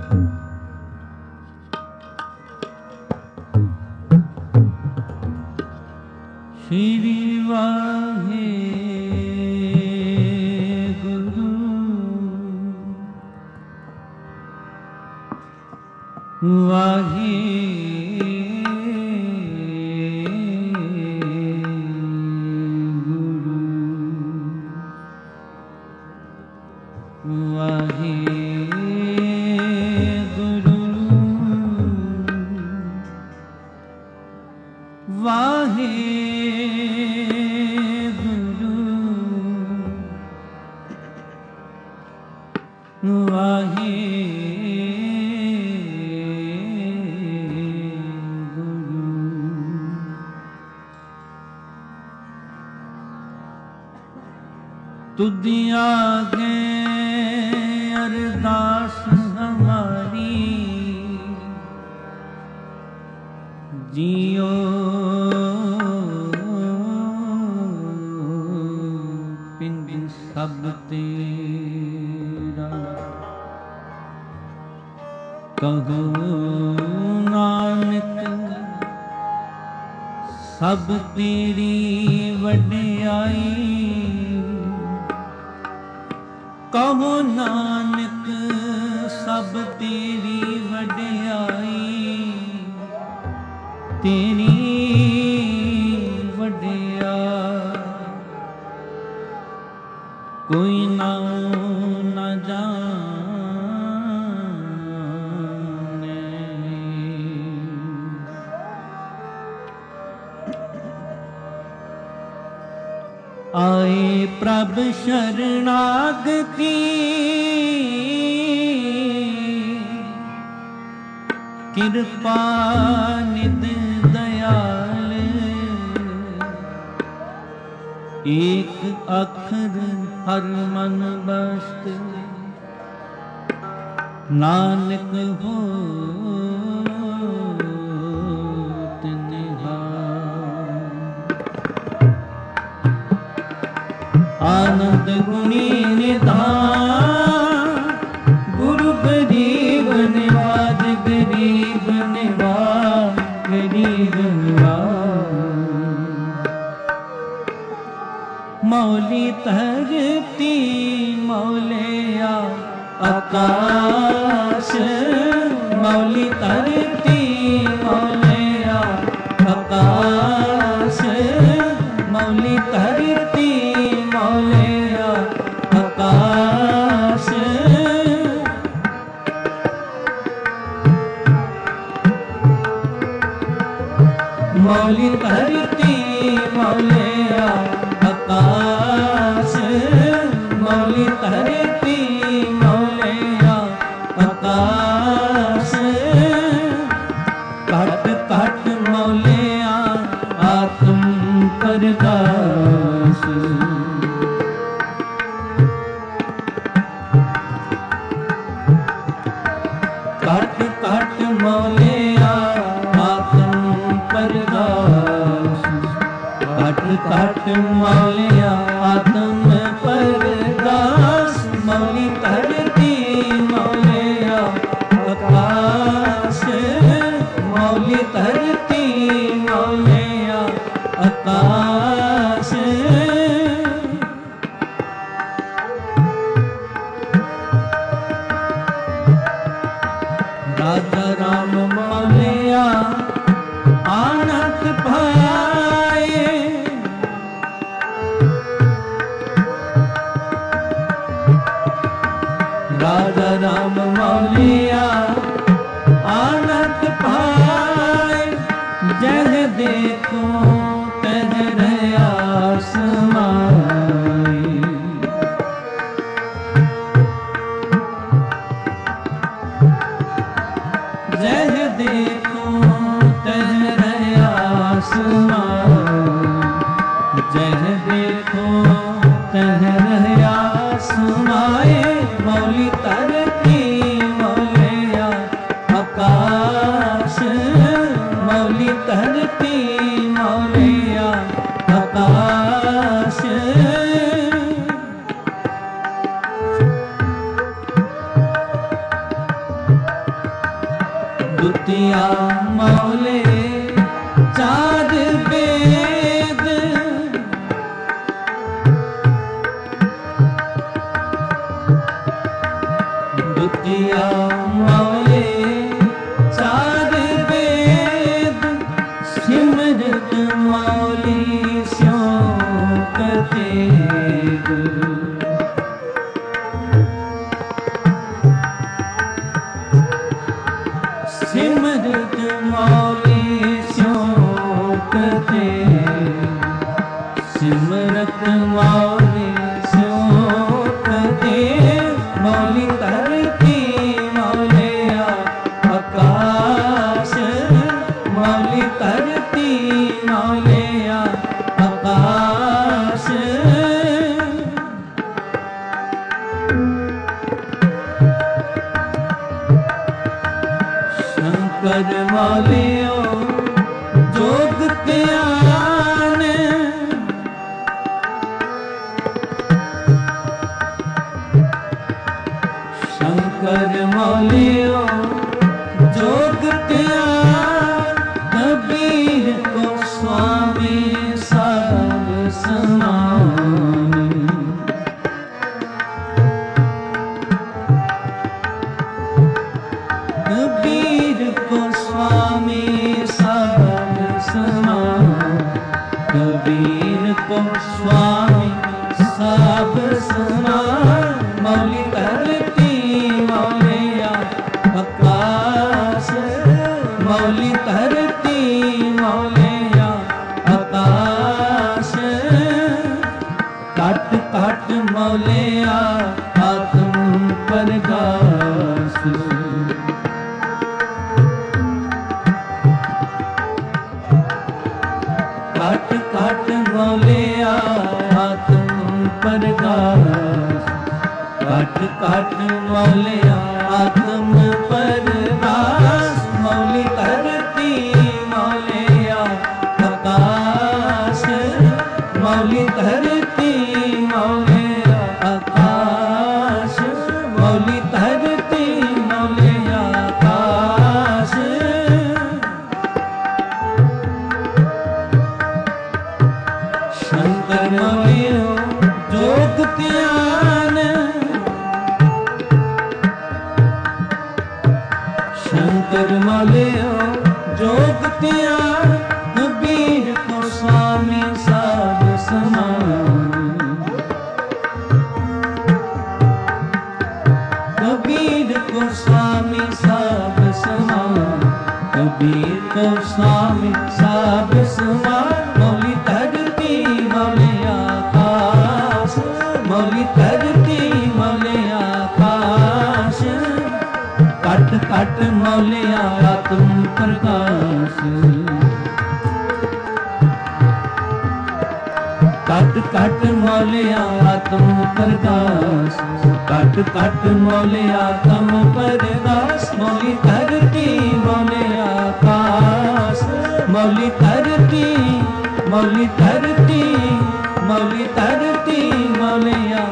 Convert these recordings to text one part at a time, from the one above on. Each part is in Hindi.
श्री वाहे गुरु वाहे गुरु वाहे गुरु वाहे वाहे गुरु। तुझ आगे अरदास हमारी जियो पिंड सब तेरा कहो नानक सब तेरी वड्याई कहो नानक सब तेरी वड्याई तेरी वड्याई कोई नाम न जाने आए प्रभ शरणागति कृपा निध दयाल एक अखर हर मन बस्त नानक हो आनंद गुणी निधान गुरु गरीब निवाज गरीब निवाज गरीब निवाज मौली धरती मौलिया आकाश मौली धरती मौलिया आकाश मौली धरती मौलिया आकाश मौली धरती मौलिया आकाश मौली धरती मौलिया आकाश कट कट मौलिया आत्म परदास कट कट मौलिया आत्म परदास कट कट मौलिया आत्म परदास मौली धरती मौलिया आकाश मौली धरती मौलिया आकाश राजा राम मौलिया आनंद पाए राजा राम मौलिया आनंद पाए जह देखो तह रहा समाए जह देखो तह रहा समाए जह देखो तह रहा समाए मौली धरती मौलिया आकाश मौली धरती मौलिया आकाश ਦੁਤੀਆ ਮੌਲੇ ਚਾਰ ਵੇਦ, ਦੁਤੀਆ ਮੌਲੇ ਚਾਰ ਵੇਦ, ਸਿਮਰਤ ਮੌਲੀ ਸਿਉ ਕਤੇਗ। ਸਿਮਰਤ ਮੌਲੀ ਸਿਉ ਕਤੇਗ, ਸਿਮਰਤ ਮੌਲੀ ਸਿਉ ਕਤੇਗ। ਮੌਲੀ ਧਰਤੀ ਮੌਲਿਆ ਆਕਾਸ਼, ਮੌਲੀ ਧਰਤੀ ਮੌਲਿਆ ਆਕਾਸ਼। ਸ਼ੰਕਰ ਮੌਲਿਓ ਜੋਗ ਧਿਆਨ, ਸ਼ੰਕਰ ਮੌਲਿਓ ਜੋਗ ਧਿਆਨ। ਕਬੀਰ ਕੋ ਸੁਆਮੀ ਸਭ ਸਮਾਨ, ਕਬੀਰ ਕੋ ਸੁਆਮੀ ਸਭ ਸਮਾਨ, ਕਬੀਰ ਕੋ ਸੁਆਮੀ ਸਭ ਸਮਾਨ। ਮੌਲੀ ਧਰਤੀ ਮੌਲਿਆ ਆਕਾਸ਼, ਮੌਲੀ ਧਰਤੀ ਮੌਲਿਆ ਆਕਾਸ਼। ਘਟ ਘਟ ਮੌਲਿਆ ਆਤਮ ਪ੍ਰਗਾਸ, ਘਟ ਘਟ ਮੌਲਿਆ ਆਤਮ ਪ੍ਰਗਾਸ, ਘਟ ਘਟ ਮੌਲਿਆ ਆਤਮ ਪ੍ਰਗਾਸ। ਮੌਲੀ ਧਰਤੀ ਮੌਲਿਆ ਆਕਾਸ਼, ਮੌਲੀ ਧਰਤੀ ਮੌਲਿਆ ਆਕਾਸ਼, ਮੌਲੀ ਧਰਤੀ ਮੌਲਿਆ ਆਕਾਸ਼। ਸ਼ੰਕਰ ਮੌਲਿਓ ਜੋਗ ਧਿਆਨ, ਸ਼ੰਕਰ ਮੌਲਿਓ ਜੋਗ ਧਿਆਨ। ਕਬੀਰ ਕੋ ਸੁਆਮੀ ਸਭ ਸਮਾਨ, ਕਬੀਰ ਕੋ ਸੁਆਮੀ ਸਭ ਸਮਾਨ, ਕਬੀਰ ਕੋ ਸੁਆਮੀ ਸਭ ਸਮਾਨ। ਮੌਲੀ ਧਰਤੀ ਮੌਲਿਆ ਆਕਾਸ਼, ਮੌਲੀ ਧਰਤੀ ਮੌਲਿਆ ਆਕਾਸ਼। ਘਟ ਘਟ ਮੌਲਿਆ ਆਤਮ ਪ੍ਰਕਾਸ਼, ਘਟ ਘਟ ਮੌਲਿਆ ਆਤਮ ਪ੍ਰਕਾਸ਼, ਘਟ ਘਟ ਮੌਲਿਆ ਆਤਮ ਪ੍ਰਕਾਸ਼। ਮੌਲੀ ਧਰਤੀ ਮੌਲਿਆ ਆਕਾਸ਼, ਮੌਲੀ ਧਰਤੀ, ਮੌਲੀ ਧਰਤੀ, ਮੌਲੀ ਧਰਤੀ ਮੌਲਿਆ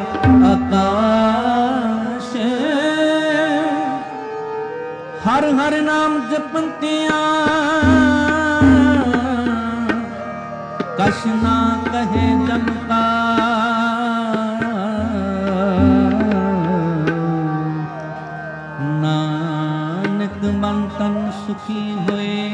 ਆਕਾਸ਼। ਹਰ ਹਰ ਨਾਮ ਜਪੰਤਿਆਂ ਕਛ ਨਾ ਕਹੇ ਜਮ ਕਾ, ਨਾਨਕ ਮਨ ਤਨ ਸੁਖੀ ਹੋਏ,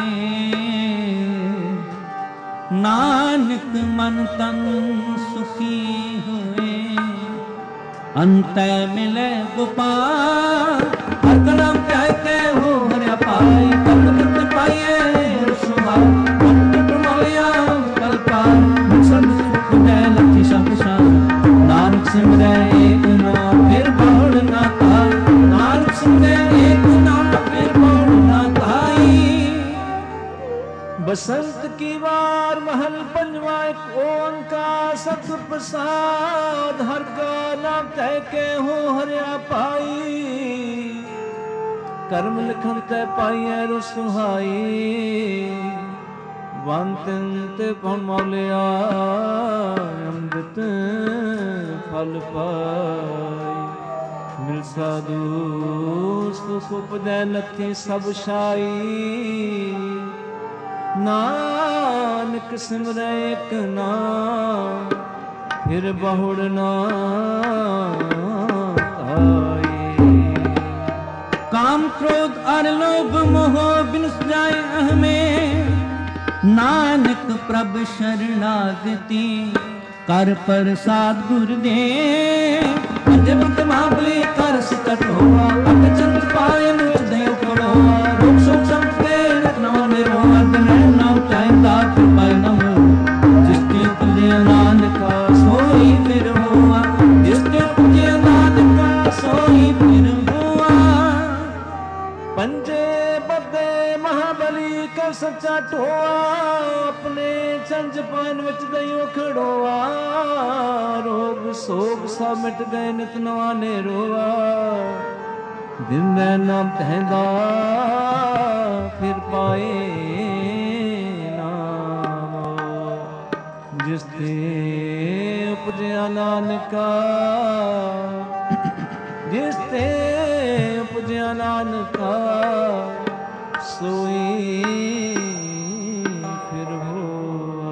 ਨਾਨਕ ਮਨ ਤਨ ਸੁਖੀ ਹੋਏ। ਅੰਤੈ ਮਿਲੇ ਗੋਪਾਲ, ਹਰ ਕਲਮ ਕਹਿ ਕੇ ਹੋ ਹਰਿਆ ਪਾਈ। ਕਲਪਤ ਪਾਈਏ ਸੁਭਾਅ, ਅੰਤ ਮੌਲਿਆ ਕਲਪਾ। ਸੰਤ ਸੁਖ ਦੇ ਲਖੀ ਸ਼ਬਦ ਸ਼ਾਨ, ਨਾਨਕ ਸਿਮਰੈ ਏਕ ਨਾਮ ਫਿਰ ਬਹੁੜ ਨਾ ਪਾਈ। ਨਾਨਕ ਸਿਮਰੈ ਏਕ ਨਾਮ ਫਿਰ ਬਹੁੜ ਨਾ ਪਾਈ। बसंत की वार महल पंजवा एक ओंकार सत प्रसाद, हर का नाम तय के हो हरिया पाई। कर्म लिखन तय पाई रो सुहाई, वंत पौन मौलिया अमृत फल पाई। मिल साधु सुख उपजै नथी सब शाई। नानक सिमरै एक नाम फिर बहुड़ ना आए। काम क्रोध और लोभ मोह बिन जाए हमें, नानक प्रभ शरणागति कर प्रसाद गुरुदेव। जब महाबली कर सिकट होवा, अट चंद पाए मुझ देव पड़ोवा। रोग शोक संपते रत्नवा मेरो अर्दन नाम चाहता कृपा नम। जिसके पूजे नानका सोई फिर हुआ, जिसके पूजे नानका सोई फिर हुआ। पंजे बदे महाबली कर सच्चा टोआ, अपने चंज पान विच दइयो खड़ोआ। रोग सोग सब मिट गए नित नवा ने रोआ। दिन नाम तहदा फिर पाए नाम। जिसते उपजया नानका, जिसते उपजया नानका सोई फिर हुआ।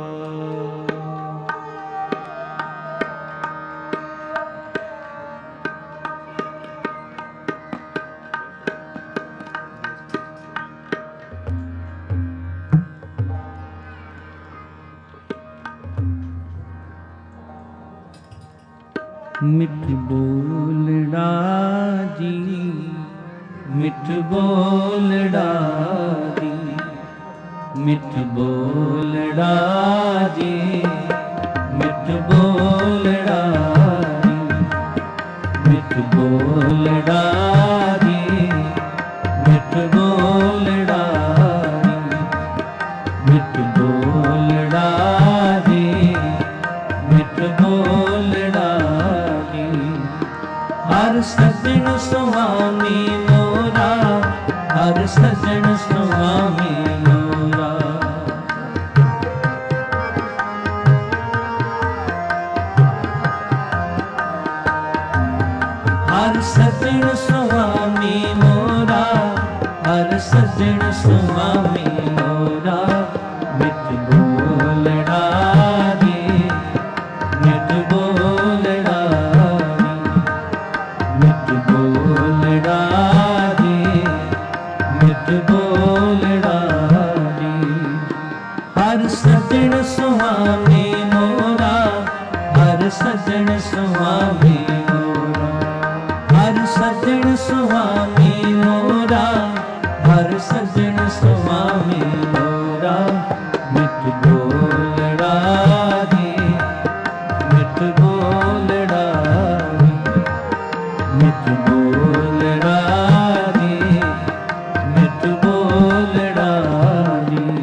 मिठ बोलड़ा जी, मिठ बोलड़ा जी, मिठ बोलड़ा जी, मिठ बोलड़ा जी, मिठ बोलड़ा जी, मिठ बोलड़ा जी, मिठ बोलड़ा जी, मिठ बोलड़ा जी। हर सजन सुहामी मोरा, हर सजन सुहामी मोरा। हर सजन सुहामी मोरा, हर सजन सुहामी मोरा। मिठ बोलड़ा जी, मिठ बोलड़ा जी, मिठ बोलड़ा जी, मिठ बोलड़ा जी। हर सजन सुहामी मोरा, हर सजन सुहामी मोरा। हर सजन सुहामी मोरा, हर सजन सुहामी मोरा। मिठ बोलड़ा जी, मिठ बोलड़ा जी, मिठ बोलड़ा जी, मिठ बोलड़ा जी।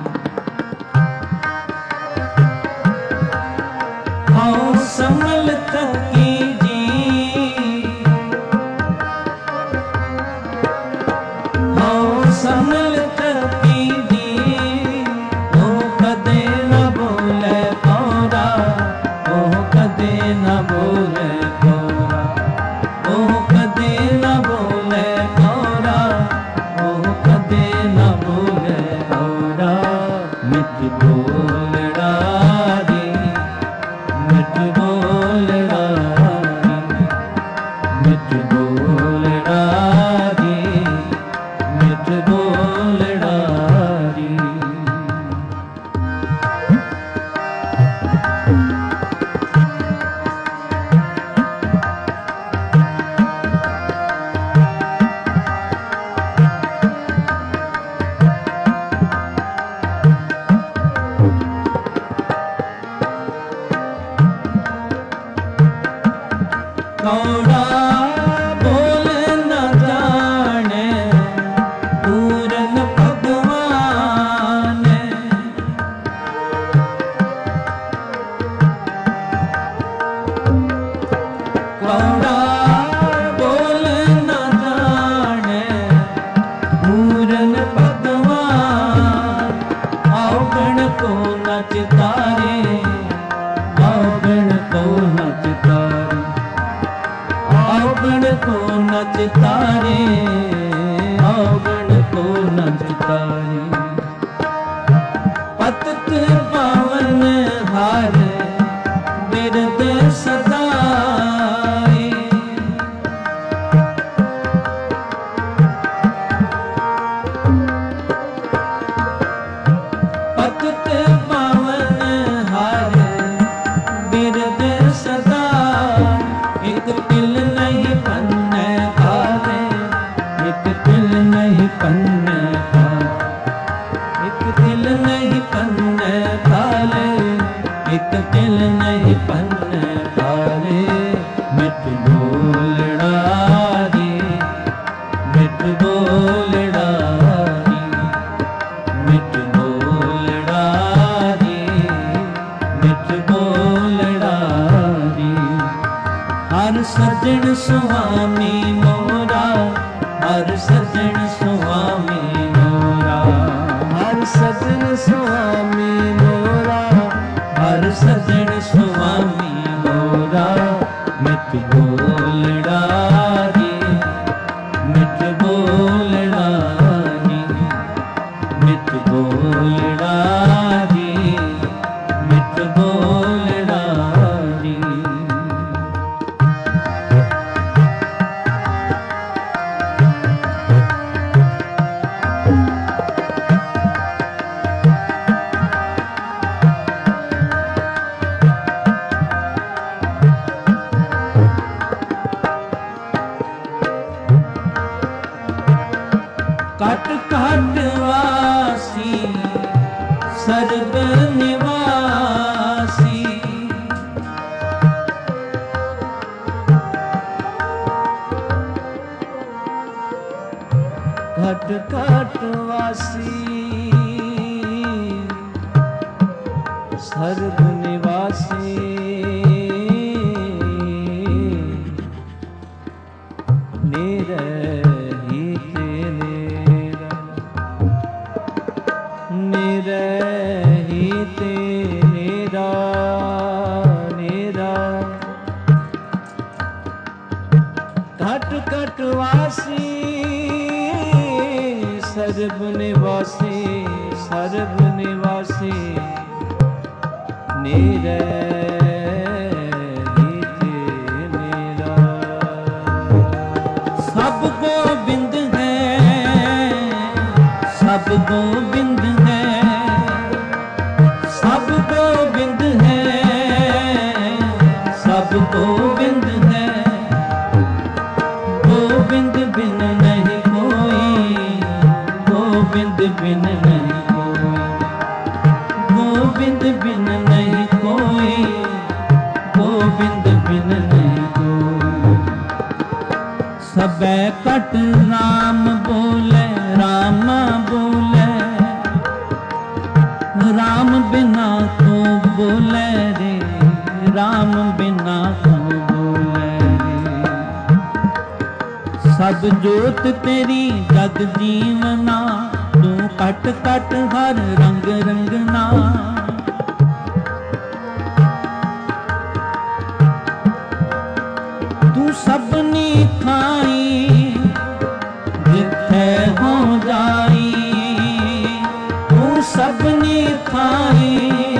हाँ संभल तकी जी, तारे, अवगुण को नच तारे। पतित पावन हार बिरद सदाए। पतित पावन हार बिरद सदा, एक तिल नहीं पन्ने खाले, एक तिल नहीं पन्ने खाले, एक तिल नहीं पन्ने खाले, एक तिल नहीं पन्ने खाले। मिट बोलड़ा रे, मिट बोलड़ा रे, मिट बोलड़ा रे, मिट बोलड़ा रे। हर सजन सुहामी मोरा, हर सजन सुहामी मोरा, हर सजन स्वामी मोरा, हर सजन सुहामी मोरा। मिट बोलड़ा रे, मिट बोलड़ा रे, मिट बोलड़ा रे, मिट बोलड़ा रे। कट कट वासी सर्व निवासी, घट घट वासी सर्व निवासी। निरहित निरा, निरहित निरा, निरा। घट घट वासी सर्व निवासी, सर्व निवासी। निरहित निरा। सब गोबिंद है, सब गोबिंद है, सब गोबिंद है, सब गोबिंद है। गोविंद बिन नहीं कोई, गोविंद बिन नहीं कोई, गोविंद बिन नहीं कोई, गोविंद बिन नहीं कोई। सबे कट राम बोले, राम बोले, राम बिना को बोले रे, राम बिना को बोले रे। सब जोत तेरी जग जीवना, तू कट कट हर रंग रंगना। तू सबनी खाई जिथे हो जाई, तू सबनी खाई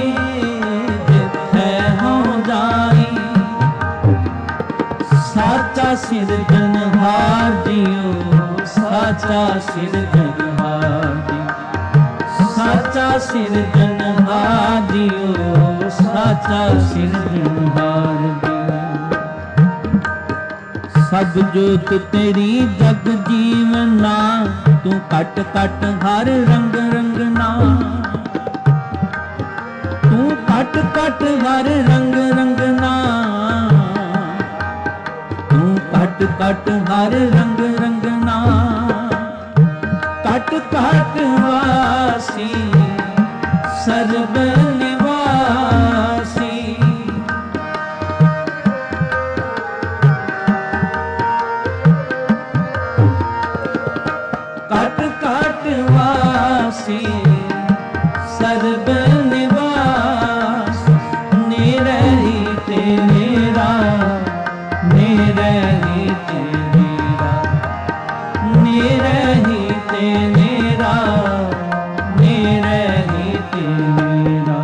जिथे हो जाई। साचा सिरजनहार जियो, साचा सिरजनहार जियो, साचा सिरजनहार जियो, साचा सिरजनहार जियो। सब जोत तेरी जग जीवना, तू कट कट हर रंग रंगना। तू कट कट हर रंग रंगना, तू कट कट हर रंग रंगना। कट कट वासी सर्व निवासी। कट कट वासी सर्व निवास। निरहित निरा, निरहित निरा, नेरा मेरे हित मेरा।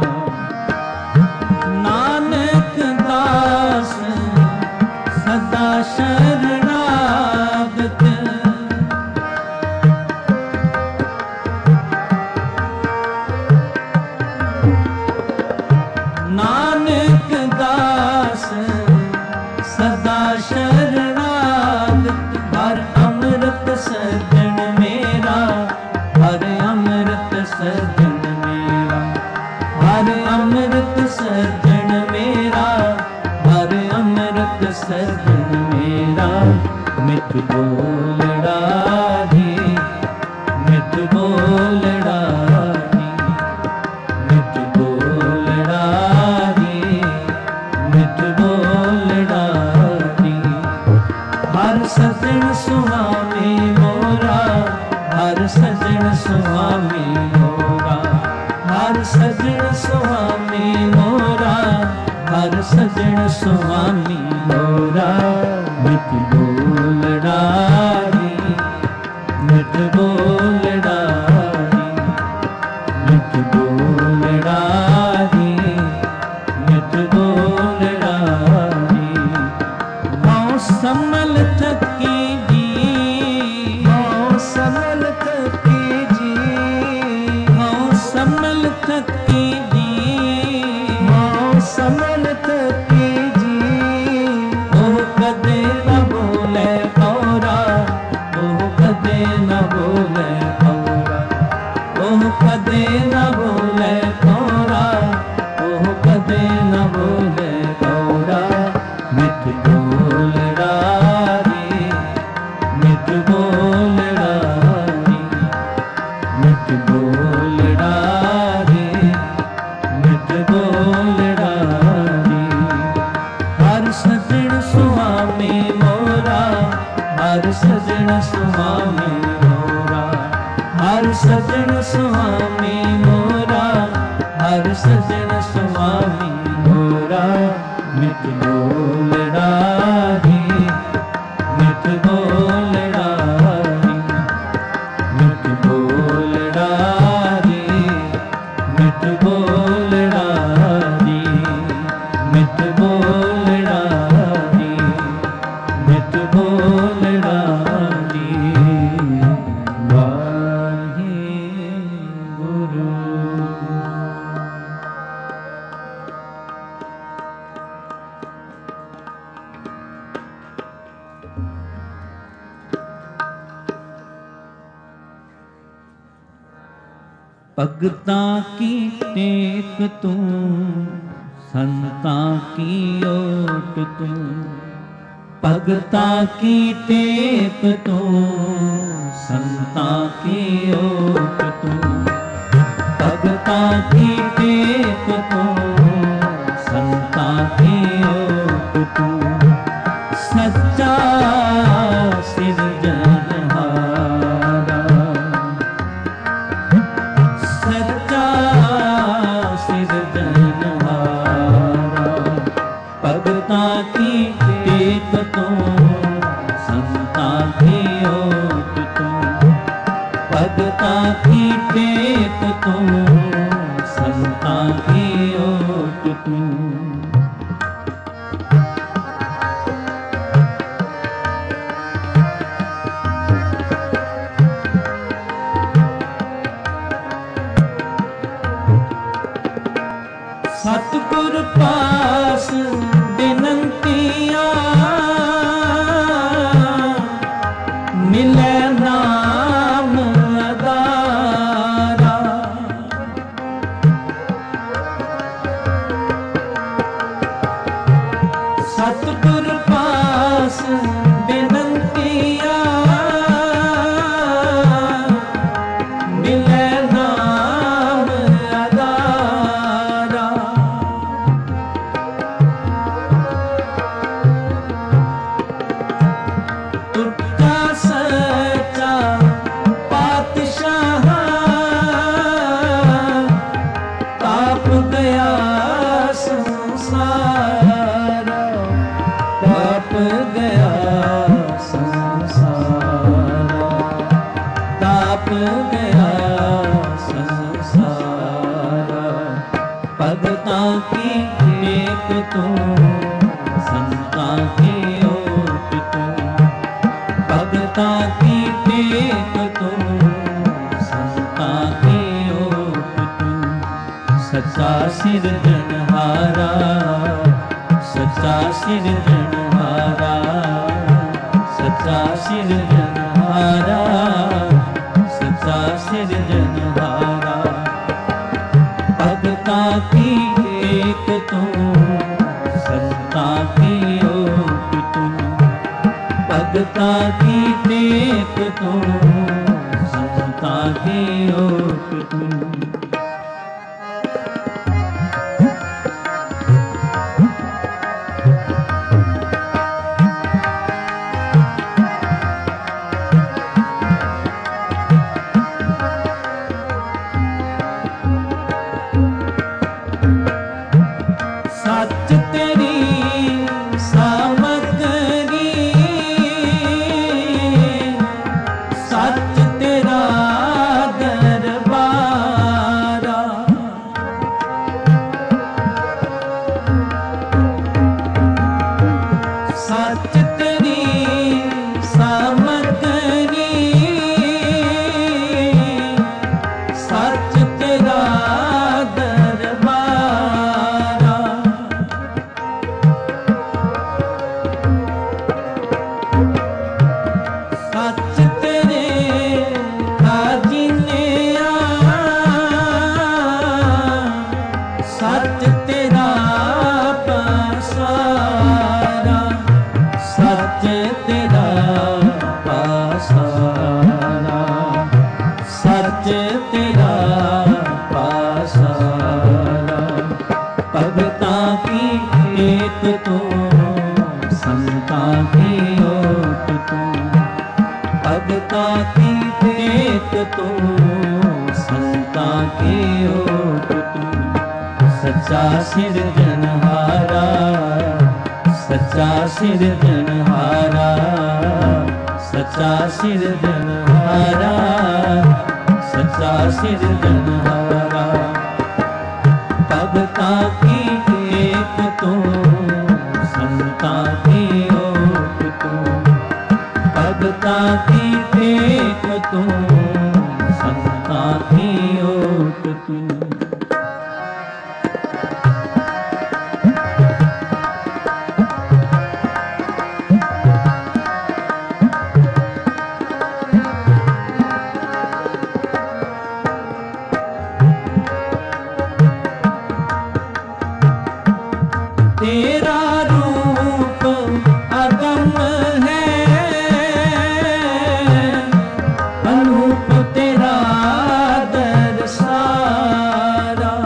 नानक दास सदा शरणागत नानक दास सदा शरणागत। हर अमृत सजन मेरा हर अमृत सजन मेरा। हर अमृत सजन मेरा हर अमृत सजन मेरा। मिठ बोलड़ा रे मिठ बोलड़ा रे मिठ बोलड़ा रे मिठ बोलड़ा रे। हर सजन सुहामी मोरा हर सजन सुहामी मोरा। हर सजन सुहामी मोरा हर सजन सुहामी मोरा। मिठ बोलड़ा रे मिठ बोलड़ा रे मिठ बोलड़ा रे मिठ बोलड़ा रे। मौ समल थकी जी मौ समल थकी जी मौ समल थकी जी मौ समल थकी जी। ओ कदे न बोले कौरा ओ कदे न बोले कौरा ओ कदे न बोले कौरा ओ कदे न बोले कौरा। मिठ बोलड़ा रे मिठ बोलड़ा रे मिठ बोलड़ा रे मिठ बोलड़ा रे। हर सजन सुहामी मोरा हर सजन सुहामी मोरा। हर सजन सुहामी मोरा हर सजन सुहामी मोरा। मिठ बोलड़ा रे मिठ बोलड़ा रे मिठ बोलड़ा रे मिठ बोलड़ा रे मिठ बोलड़ा रे मिठ बोलड़ा रे। वाहेगुरु। भगतां की टेक तू संतां की ओट तू। भगतां की टेक तू संतां की ओट तू। भगतां की टेक तू संतां की ओट तू। सच्चा सिरजनहारा सच्चा सिरजनहारा। भगतां की टेक तू संतां की ओट तू। भगतां की टेक तू संतां की ओट तू। सतगुर पास बिनंतियां मिले नाम अदारा। व्याप गया संसारा। भगतां की टेक तू, संतां की ओट तू। भगतां की टेक तू, संतां की ओट तू। सच्चा सिरजनहारा, सच्चा सिरजनहारा, सच्चा सिरजनहारा, सच्चा सिरजनहारा। भगतां की टेक तू, संतां की ओट तू। भगतां की टेक तू, संतां की ओट तू। सच तेरी सामग्री, सच तेरा दरबारा। सच तेरी सामग्री, सच तेरा दरबारा। सच तेरे खाजिने आ, सच तेरा पासारा। सच तेरा पासारा, सच तेरा पासारा। भगतां की टेक तू, संतां की ओट तू। भगतां की टेक तू, संतां की ओट तू। सच्चा सिरजनहारा, सच्चा सिरजनहारा, सच्चा सिरजनहारा, सच्चा सिरजनहारा। भगतां की टेक तू, संतां की ओट तू। भगतां की टेक तू, संतां की ओट तू। तेरा रूप अगम है, अनूप तेरा दरसारा।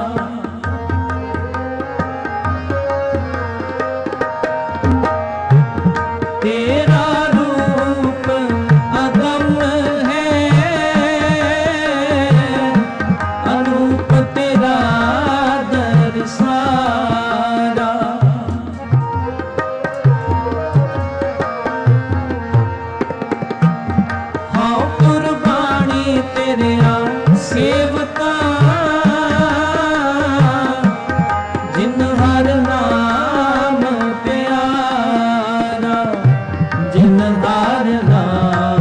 तेरा रूप अगम है, अनूप तेरा दरसारा। हाँ कुर्बानी तेरे सेवका, जिन हर नाम प्यारा, जिन हर नाम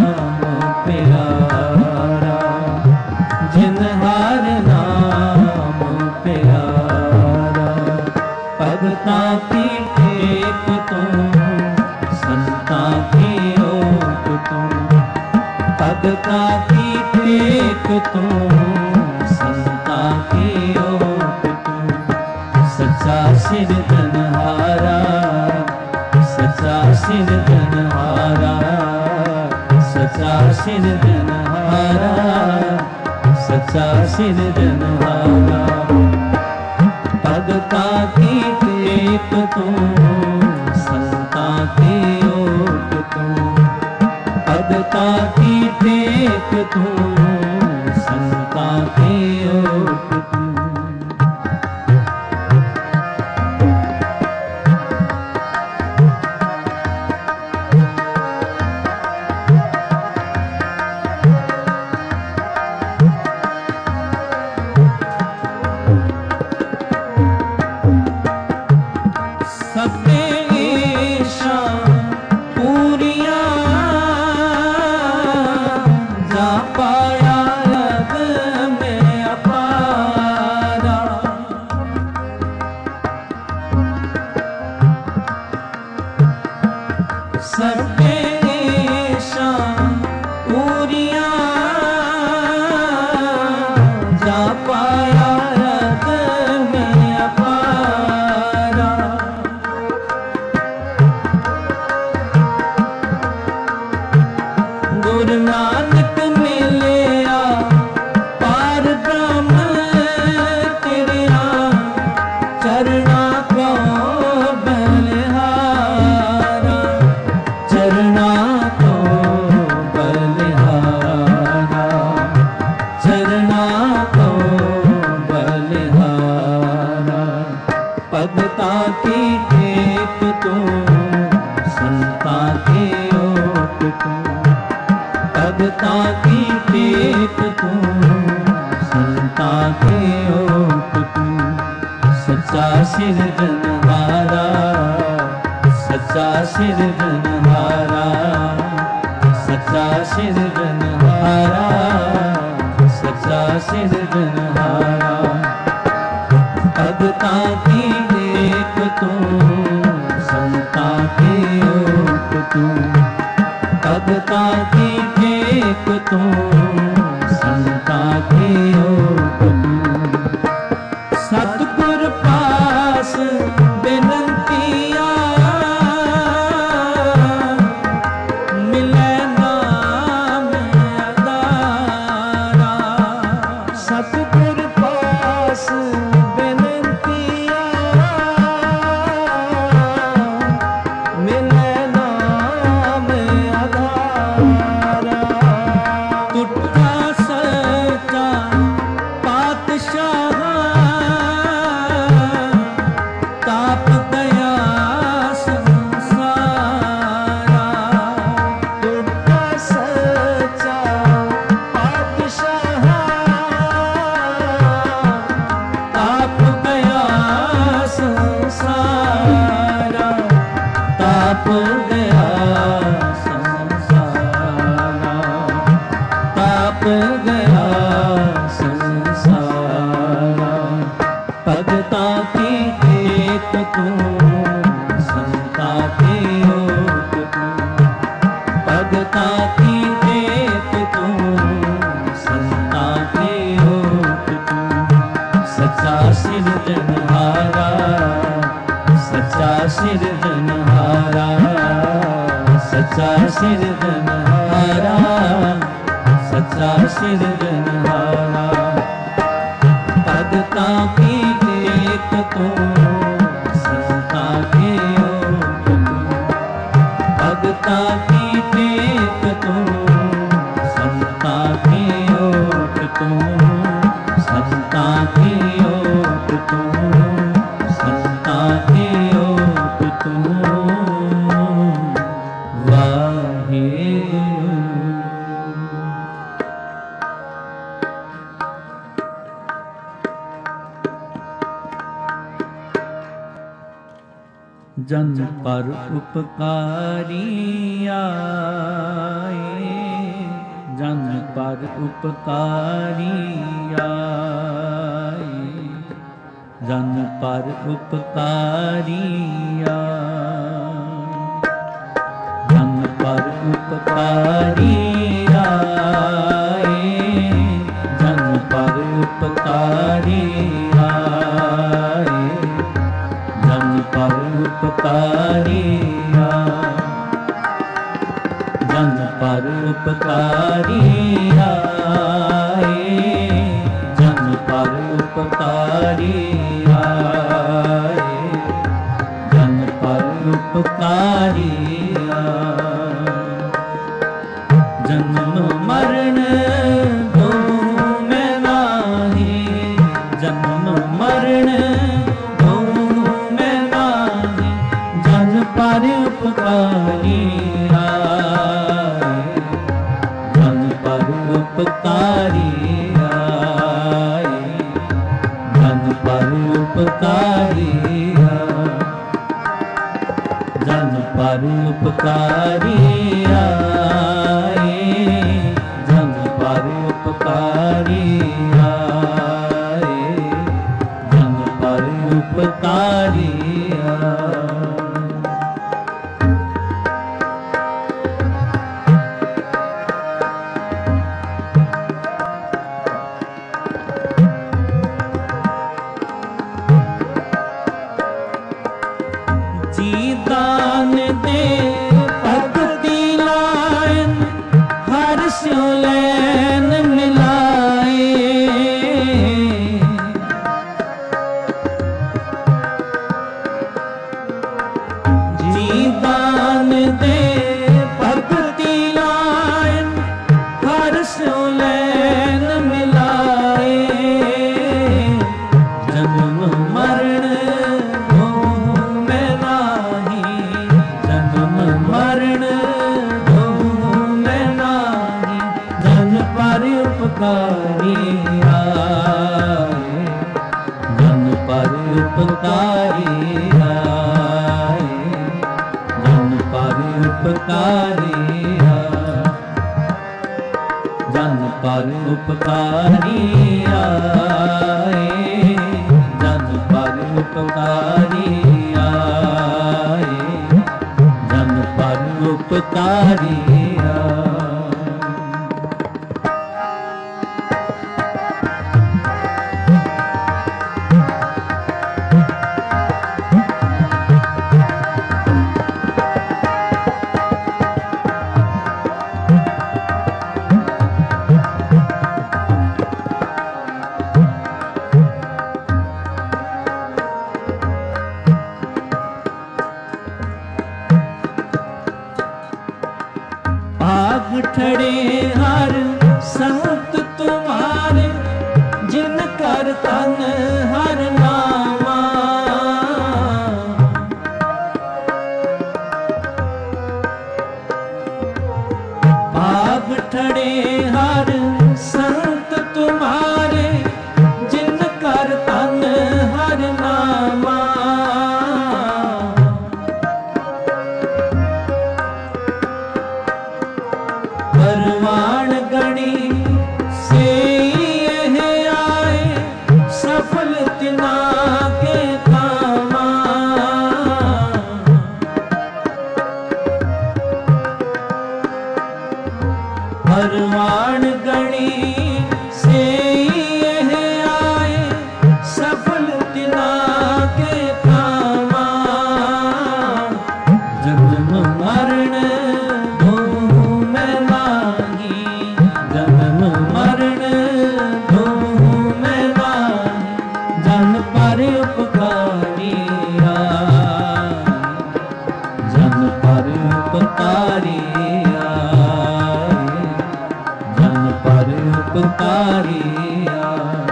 प्यारा, जिन हर नाम प्यारा। भगतां की टेक तू, संतां की ओट तू। भगतां की टेक तू, संतां की ओट तू। सच्चा सिरजनहारा, सच्चा सिरजनहारा, सच्चा सिरजनहारा, सच्चा सिरजनहारा। भगतां की टेक तू, संतां की ओट तू। भगतां की टेक तू, संतां की ओट तू। की टेक तू, संता की ओट तू, सच्चा सिरजनहारा, सच्चा सिरजनहारा, सच्चा सिरजनहारा, सच्चा सिरजनहारा। भगता की टेक तू, संता की ओट तू, भगता की टेक तू, संता की ओट तू। सतगुर पास बेनंतिया, मिले नाम अदारा। सतगुर पास बेनंतिया, मिले नाम अदारा। टुटा सच्चा पातशाह, ताप गया संसारा। टुटा सच्चा पातशाह, ताप गया संसारा, ताप गया संसारा, ताप गया संसारा। भगता की टेक तू, संता की ओट तू, भगता की टेक तू, संता की ओट तू। सच्चा सिरजनहारा, सच्चा सिरजनहारा, सच्चा सिरजनहारा, सच्चा सिरजनहारा। भगता की टेक तू, संता की ओट तू, भगता की टेक तू, संता की ओट तू, संता की ओट तू, संता की ओट तू। वाहेगुरु। जन पर उपकारी आए, जन पर उपकारी आए, जन पर उपकारी आए, जन पर उपकारी आए, जन पर उपकारी आए, जन पर उपकारी आए, जन पर उपकारी आए, जन पर उपकारी आए, जन पर उपकारी आए। जन्म मरण दो में नाही, जन्म मरण दो में नाही, जन पर उपकारी आए, जन पर उपकारी आए, जन पर उपकारी आए, जन पर उपकारी आए, जन पर उपकारी आए, जन पर उपकारी आए। जी दान दे भगति लायन, हर स्यो लैन मिलाए। पर उपकारी आए, जन पर उपकारी आए, जन पर उपकारी आए, जन पर उपकारी आए, जन पर उपकारी आए, जन पर उपकारी आए। भाग ठड़े हर संत तुम्हारे, जिन कर तन हर नामा। भाग ठड़े हर संत तुम्हारे, जिन कर तन हर नामा। परवान गणी से यह आए, सफल तिना के कामा। परवान गणी से यह आए, सफल तिना के कामा। जन्म मरण जन्म मरण धूम में नाही, जन पर उपकारी आए, जन पर उपकारी आए, जन पर उपकारी आए,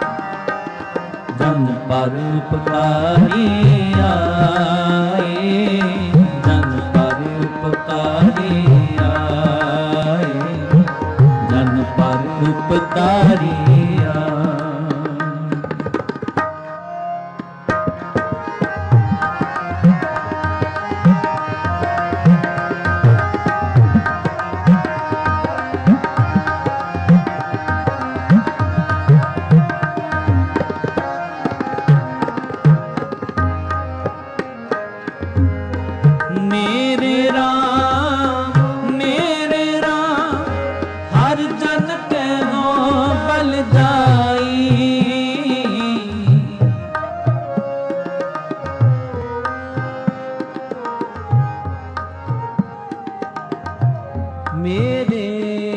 जन पर उपकारी आए, जन पर उपकारी आए, जन पर उपकारी आए। मेरे राम हर जन के हो बल जाई। मेरे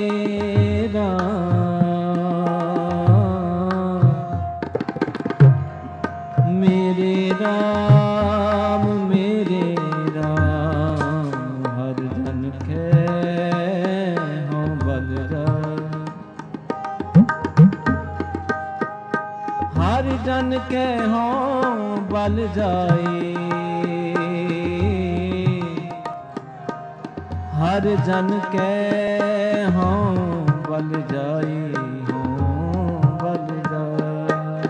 राम हर जन के हो बल जाई। हर जन के हो बल जाई, हर जन के हो बल जाई, हो बल जाई।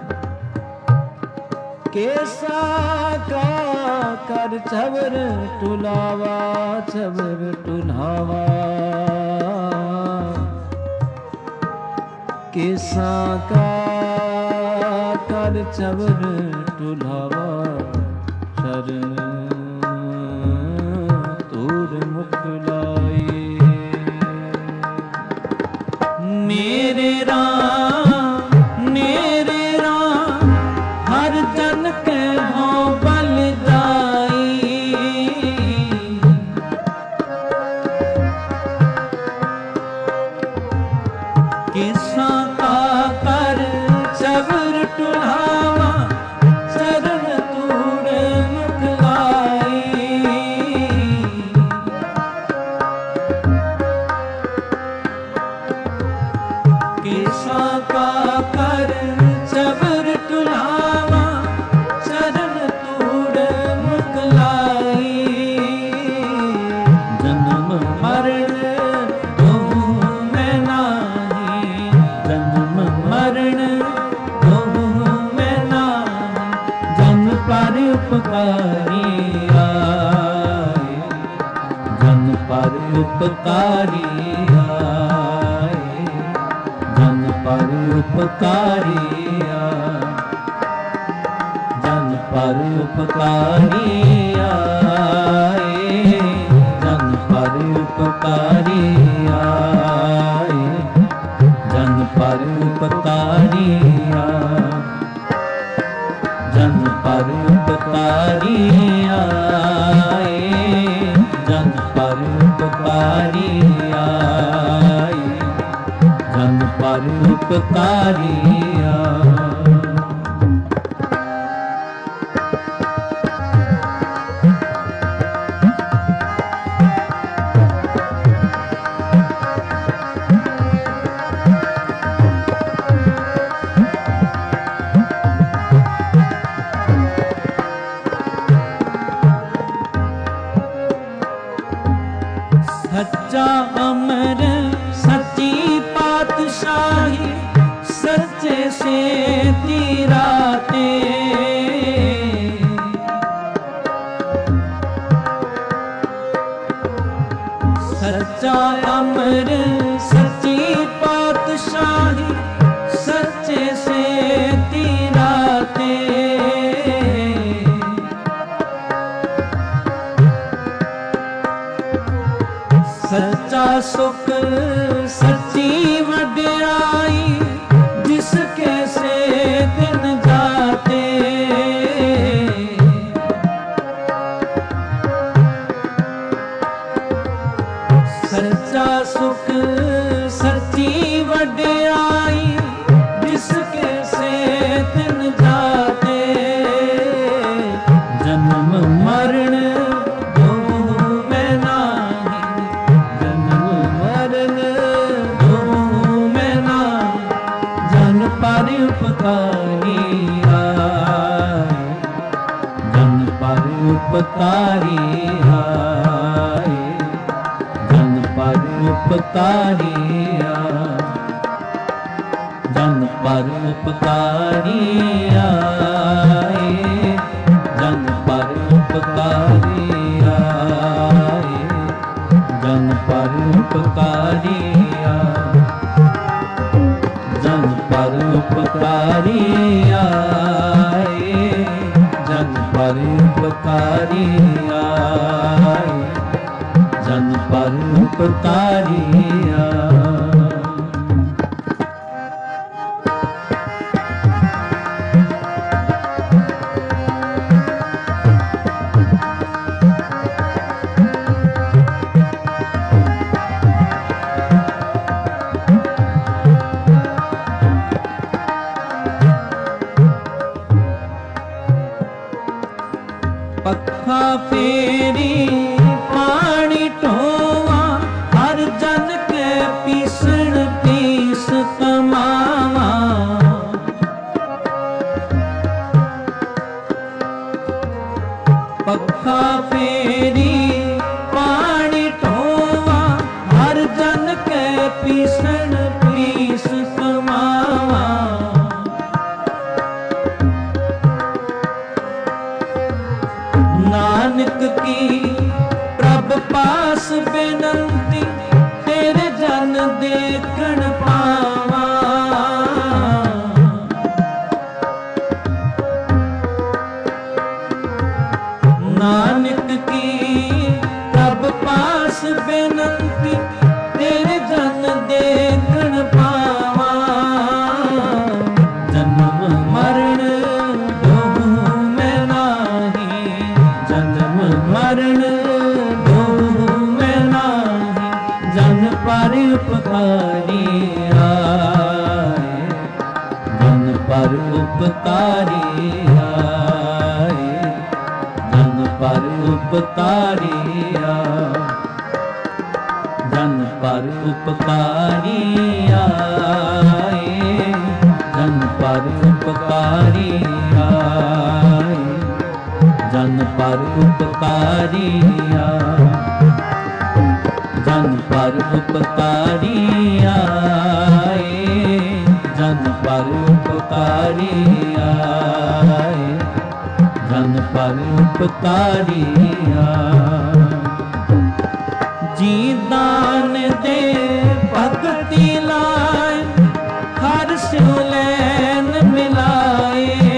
केसा का कर छबर टुलावा, छबर टुलावा। केसा का कर छबर टुलावा, शरण तूर मुख लाई। मेरे राम हर जन के हो बल जाई। किसा का कर छबर टुलावा, शरण तूर मुख लाई। किसा का कर छबर टुलावा, शरण तूर मुख लाई। जन्म मरण धूम में नाही, उपकारी आए, जन पर उपकारी आए, जन पर उपकारी आए, जन पर उपकारी आए, जन पर उपकारी आए, जन पर उपकारी आए, जन पर उपकारी आए, जन पर उपकारी आए। सच्चा अमर सच्ची पातशाही, सच्चे से तीराते, सच्चा अमर सच्ची पातशाही, सच्चे से तीराते, सच्चा सुख सच्ची वड्याई, जिसके से दिन जाते, सच्चा सुख सच्ची वड्याई, जिसके से दिन जाते, जन्म मरण पर उपकारी आए, जन पर उपकारी आए, जन पर उपकारी आए, जन पर उपकारी आए, जन पर उपकारी आए, जन पर उपकारी आए, जन पर उपकारी आए, जन पर उपकारी आए, जन पर उपकारी आए। पखा फेरी पानी ढोवा, हर जन के पीसण पीस कमावा, पखा फेरी पानी ढोवा, हर जन के पीसण पीस कमावा, नानक की प्रभ पास बेनंती, तेरे जन देखण पावा, नानक की प्रभ पास बेनंती, तेरे जन देखण पावा, जन्म मरण मरण दो में नाही, जन पर उपकारी आए, जन पर उपकारी आए, जन पर उपकारी आए, जन पर उपकारी आए, जन पर उपकारी आए, जन पर उपकारी आए, जन पर उपकारी आए, जन पर उपकारी आए, जन पर उपकारी आए। जी दान दे भगति लाए हर सिलैन मिलाए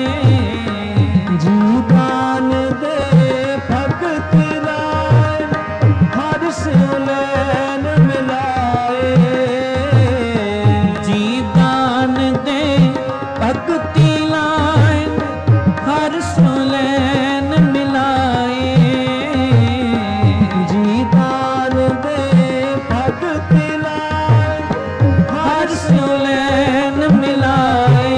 जी दान दे भगति लाए हर सिलैन मिलाए जी दान दे भगति लाए हर सिलैन मिलाए जी दान दे भगति लाए हर सिलैन मिलाए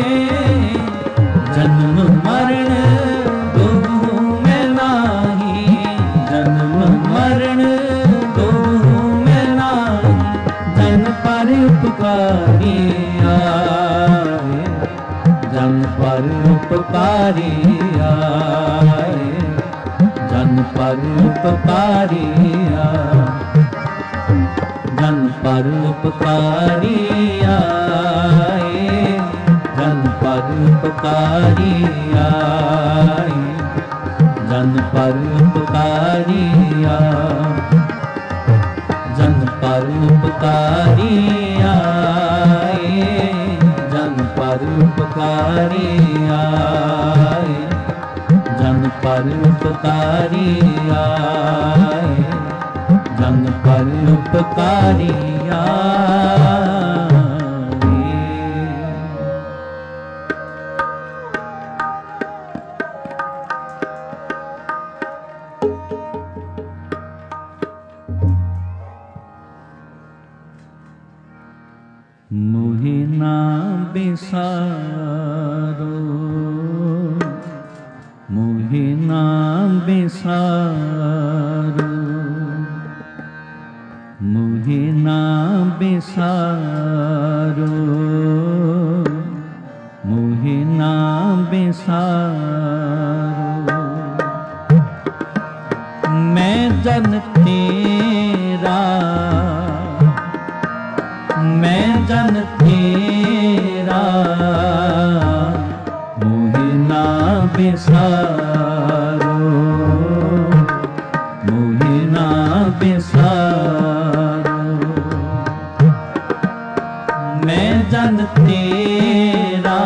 जन्म मरण दोहू में नाही जन्म मरण दोहू में नाही जन पर उपकारी आए जन पर उपकारी आए जन पर उपकारी आए जन पर उपकारी आए जन पर उपकारी आए जन पर उपकारी आए जन पर उपकारी आए जन पर उपकारी आए जन पर उपकारी आए जन पर उपकारी आए मोहि ना बिसारो मोहि ना बिसारो मोहि ना बिसारो मोहि ना बिसारो मैं जन तेरा मैं जन तेरा मोहि ना बिसारो मोहि ना बिसारो मैं जन तेरा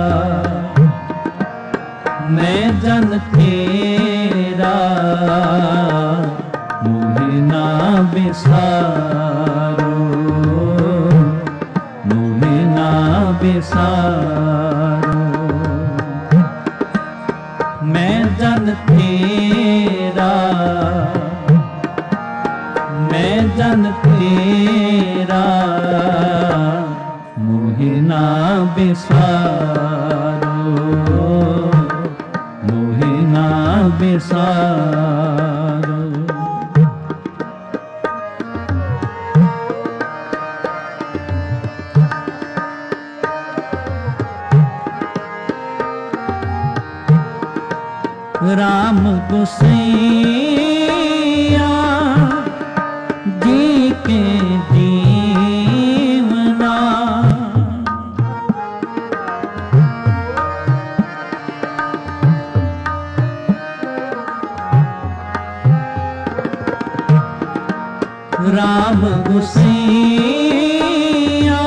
मैं जन तेरा मोहि ना बिसारो मोहि ना बिसारो मैं जन तेरा मैं जन तेरा मोहि ना बिसारो मोहि ना बिसारो राम गोसैया जी के जीवना राम गोसैया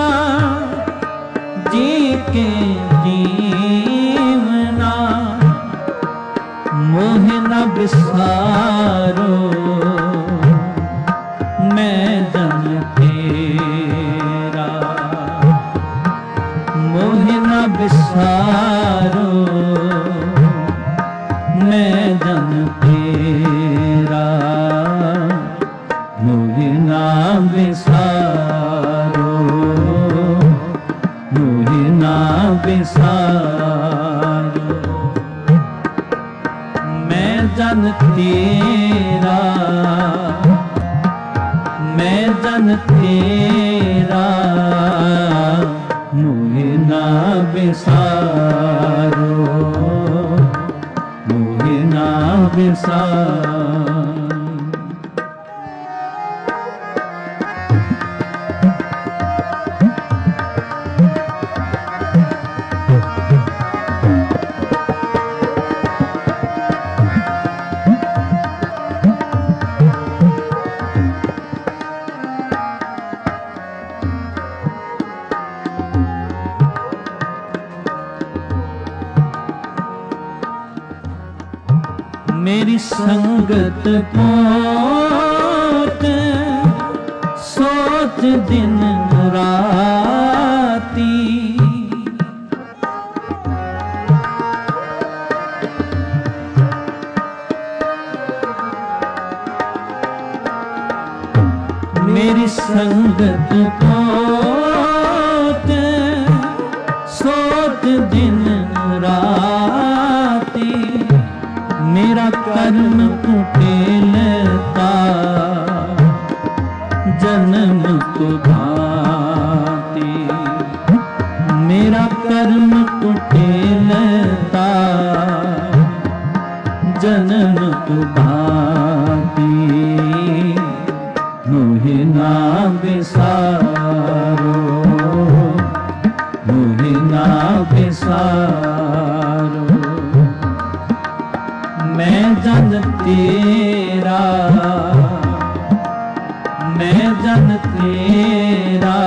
जी के जीवना मोहि न बिसारो मैं जन तेरा मोहि न बिसारो मैं जन तेरा मोहि न बिसारो मोहि न बिसारो जन तेरा मैं जन तेरा मोहि ना बिसारो मोहि ना बिसारो मेरी संगत पोत सोच दिन राती। मेरी संगत पोत सोच दिन राती। मेरा कर्म कुटिलता जन्म को भांति। मेरा कर्म कुटिलता जन्म को भांति। मोहि ना बिसारो, मोहि ना बिसारो। मैं जन तेरा, मैं जन तेरा,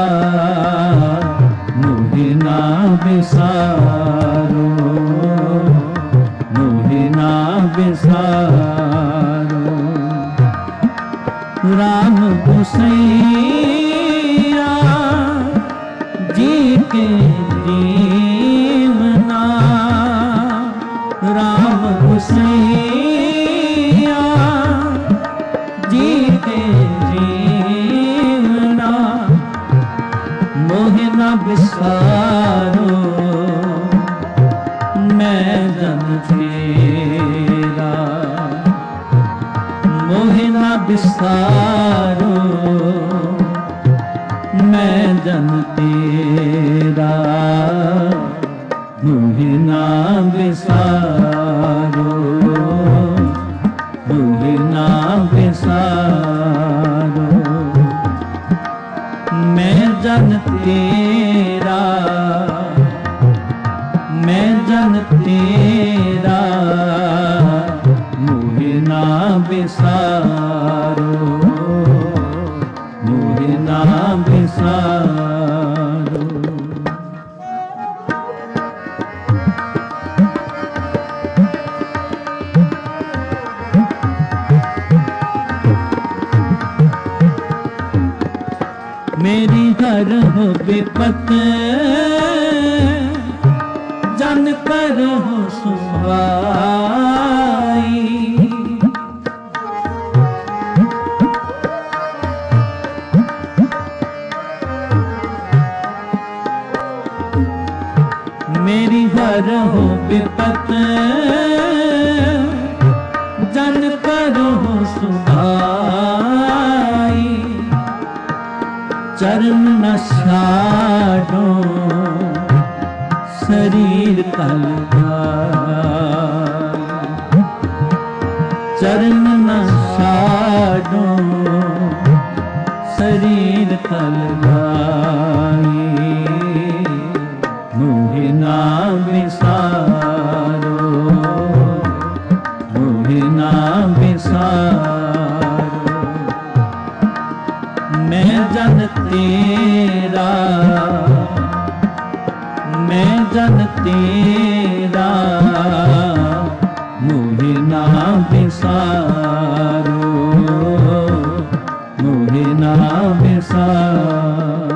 मोहि ना बिसारो, मोहि ना बिसारो। राम गोसैया जी के जीवना। राम गोसैया जी के जीवना। मोहि ना बिसारो, मैं जन तेरा। मोहि ना बिसारो, मैं जन तेरा। मोहि ना बिसारो, मोहि ना बिसारो। मैं जन तेरा, मैं जन तेरा। मोहि ना बिसारो, मोहि ना बिसारो। मेरी हर हो विपत जन कर हो सुहाई। मेरी हर हो विपत जन कर हो सुहाई। चरण न छाड़ो शरीर कलगाई। चरण न छाड़ो शरीर कलगाई। मोहि ना बिसारो, मोहि ना बिसारो। मैं जन तेरा, मैं जन तेरा। मोहि ना बिसारो, मोहि ना बिसारो।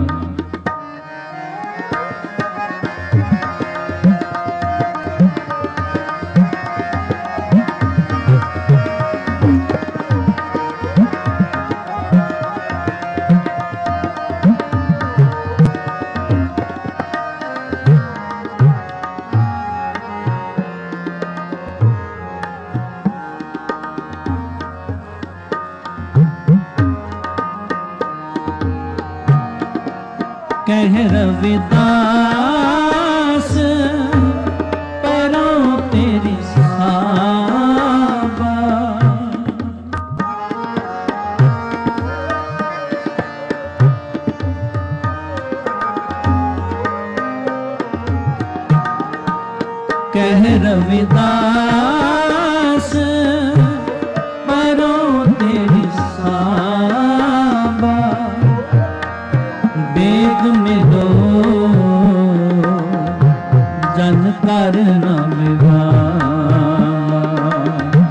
कह रविदास पैरों तेरी साबा। कह रविदास पैरों तेरी साबा। बेग मिलो जन कर न बिगावा।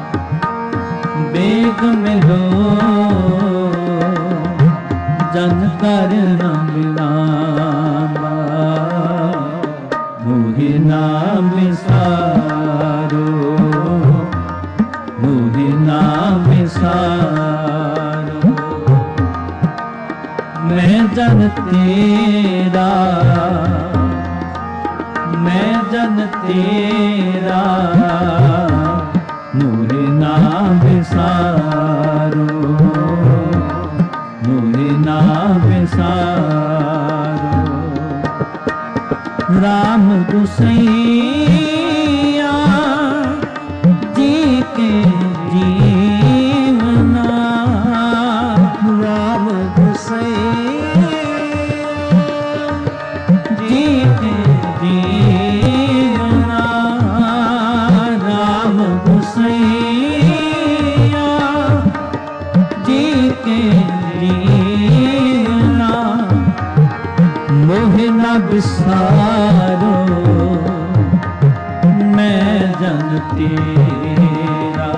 जन तेरा मोहे ना बिसारो, मोहे ना बिसारो। राम गुसैया जी के जीवना, राम गुसैया जी के जीवना, राम गुसैया जी के जीवना, मोहे ना बिसारो मैं जन तेरा,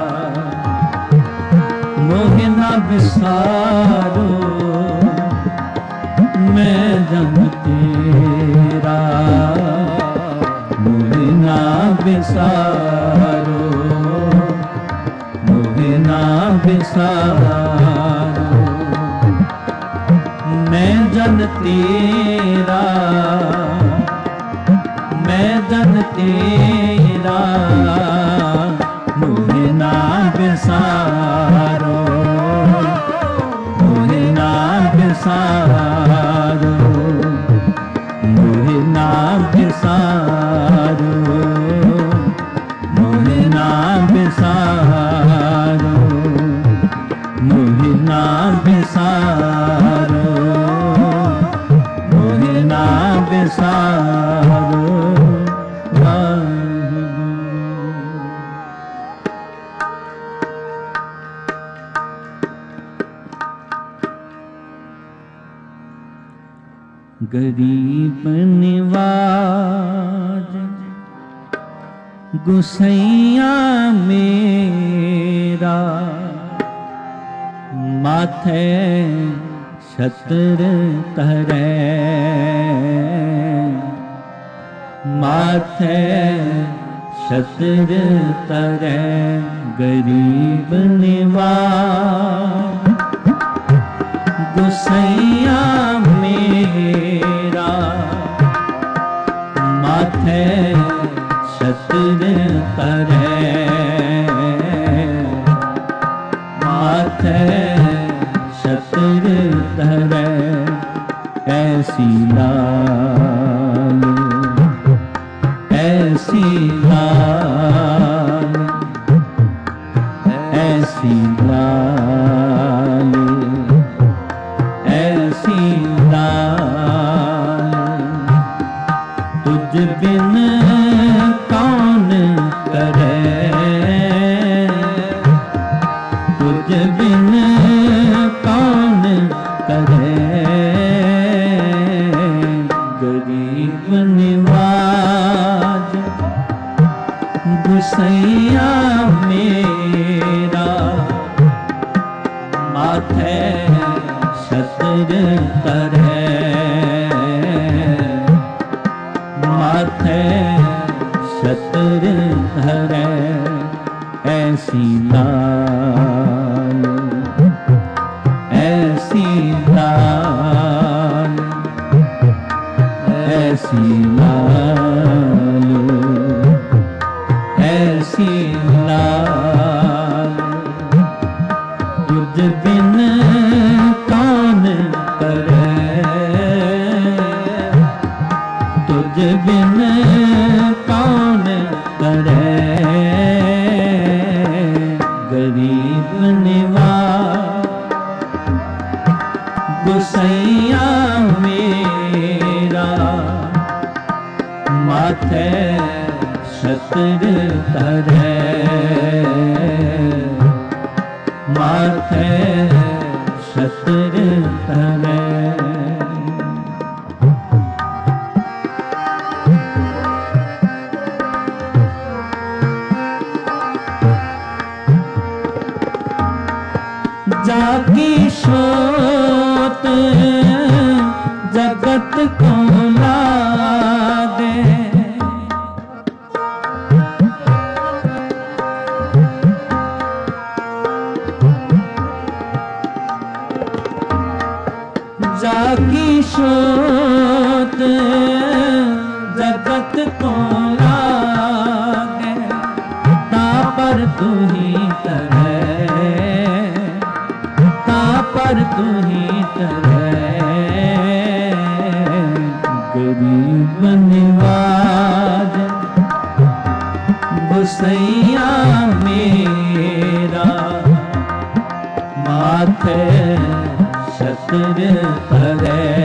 मोहे ना बिसारो मैं जन तेरा, मोहे ना बिसारो, मोहे ना बिसारो मैं जन तेरा, मैं जन तेरा, मोहे ना बिसारो, मोहे ना बिसारो, मोहे ना बिसारो, मोहे ना बिसारो, मोहे ना बिसारो, मोहे ना बिसारो। गरीब निवाज गुसैया मेरा, माथे छत्र तरे, माथे छत्र तरे, गरीब निवाज गुसैया मेरा, माथे छत्र तरे, माथे छत्र तरे, ऐसी लाल, ऐसी लाल, ऐसी लाल, ऐसी लाल, तुझ बिन कौन करे, तुझ बिन कौन करे, गरीब निवाज गुसैया मेरा, माथे छत्र तरे, माथे छत्र तरे, ऐसी लाल, ऐसी लाल, ऐसी लाल, ऐसी लाल, तुझ बिन कौन करे, तुझ बिन कौन करे, गरीब निवाज गुसैया मेरा, माथे छत्र तरे, माथे छत्र तरे। जाकी शोत जगत को लागे, जाकी शोत जगत को तू ही तरह, तापर तू ही तरह। गरीब निवाज गोसैया मेरा, माथे छत्र धरे,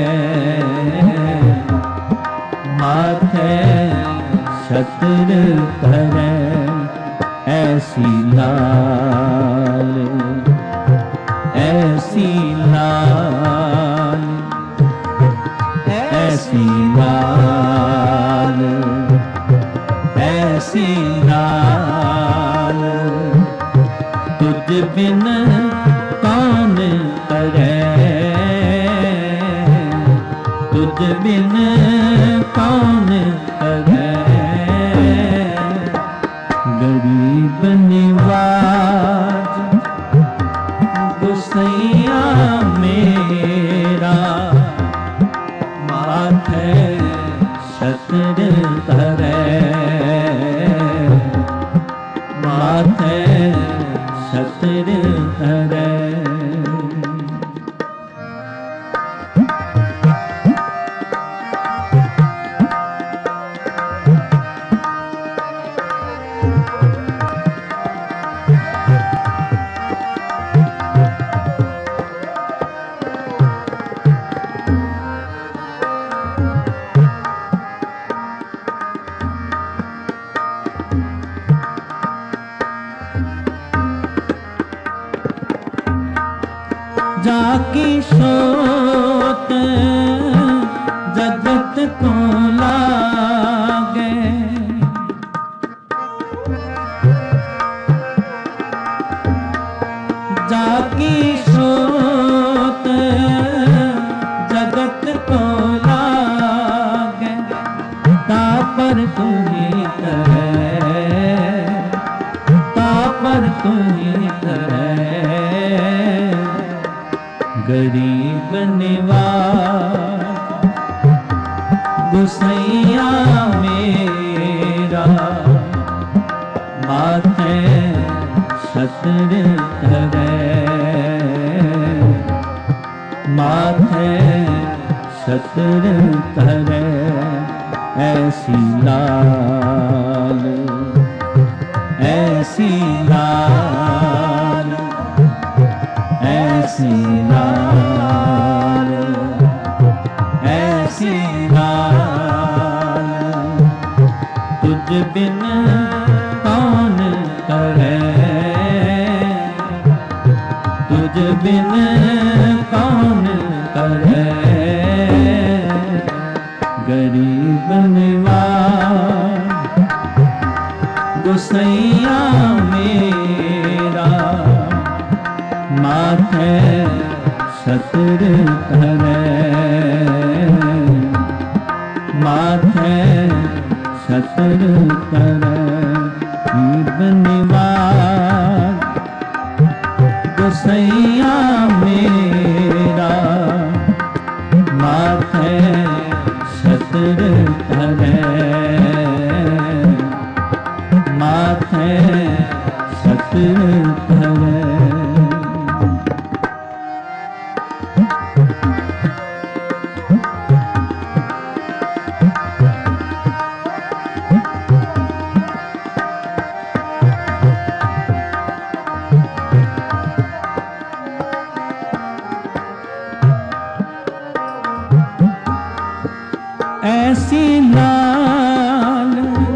माथे छत्र धरे। ऐसी लाल, ऐसी लाल, ऐसी लाल, ऐसी लाल, तुझ बिन कौन करे, तुझ बिन कौन करे। गरीब निवाज गोसैया मेरा, माथे छत्र धरे, माथे छत्र धरे। जाकी सोत जगत को लागे, जाकी सोत जगत को लागे। तापर तू ही तरह, तापर तू ही तरह। गरीब निवाज गोसैया मेरा, माथे छत्र धरे, माथे छत्र धरे। ऐसी लाल, ऐसी लाल, ऐसी लाल, ऐसी लाल, तुझ बिन कौन करे, तुझ बिन कौन करे। गरीब निवाज गोसैया मेरा, माथे छत्र धरे, माथे छत्र धरे। गरीब निवाज गोसैया मेरा, माथे छत्र धरे, माथे छत्र धरे। ऐसी लाल,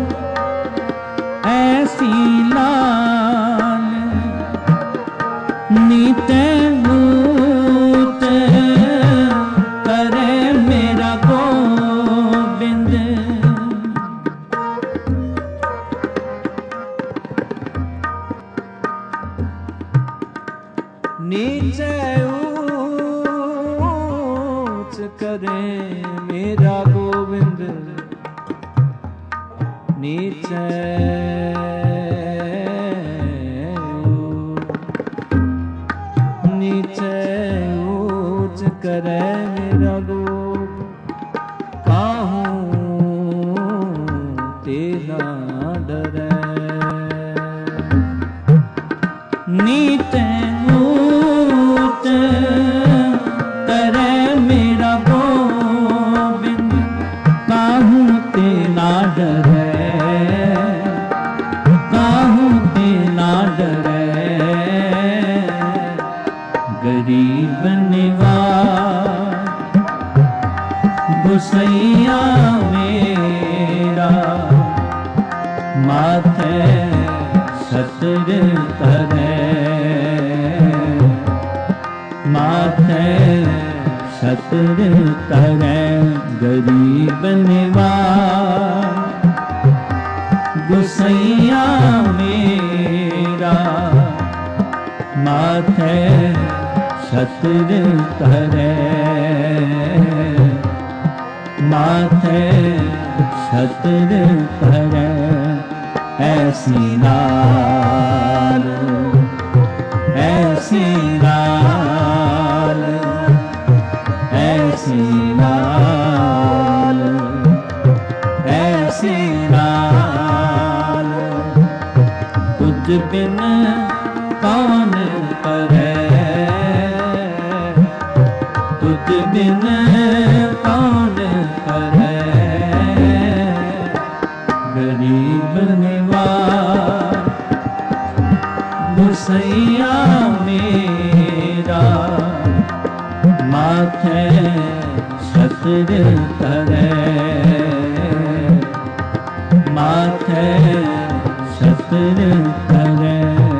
ऐसी लाल, नीते ऊत करे मेरा गोविंद। नीचे ऊंच करे मेरा गोविंद, नीचे नीचे ऊंच करे मेरा गोविंद। काहूँ तेरा डरे, छत्र तरै गरीब निवार। गुसैया मेरा माथे छत्र तरै, माथे छत्र तरै ऐसी नाल, ऐसी नाल, ऐसी नाल, ऐसी नाल तुझ बिन कौन करे, तुझ बिन कौन करे गरीब निवार। गुसैया मेरा माथे छत्र तरै, माथे छत्र तरै।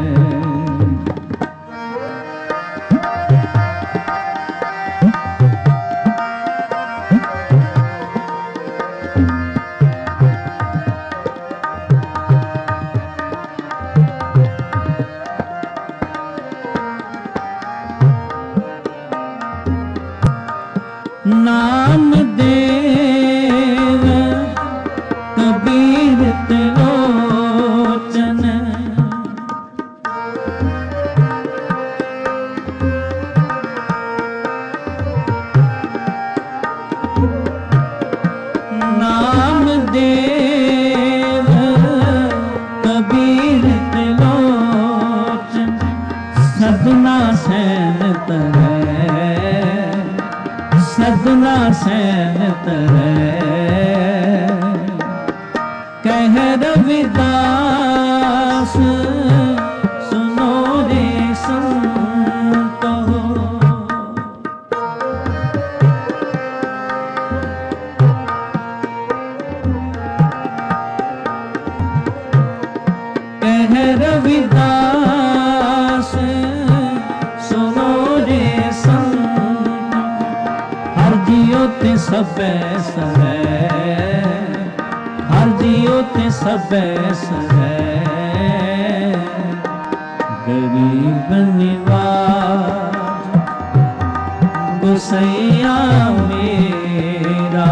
नाम देव कबीर त्रिलोचन, नाम देव कबीर त्रिलोचन सदना सैन तरै, सदना सैन तरै कह रविदास सुनो रे संतो। कह रविदास सुनो रे संतो, हर जियो ते सबे सरै, हर जियो ते सबे सरै गरीब निवार। गुसैया मेरा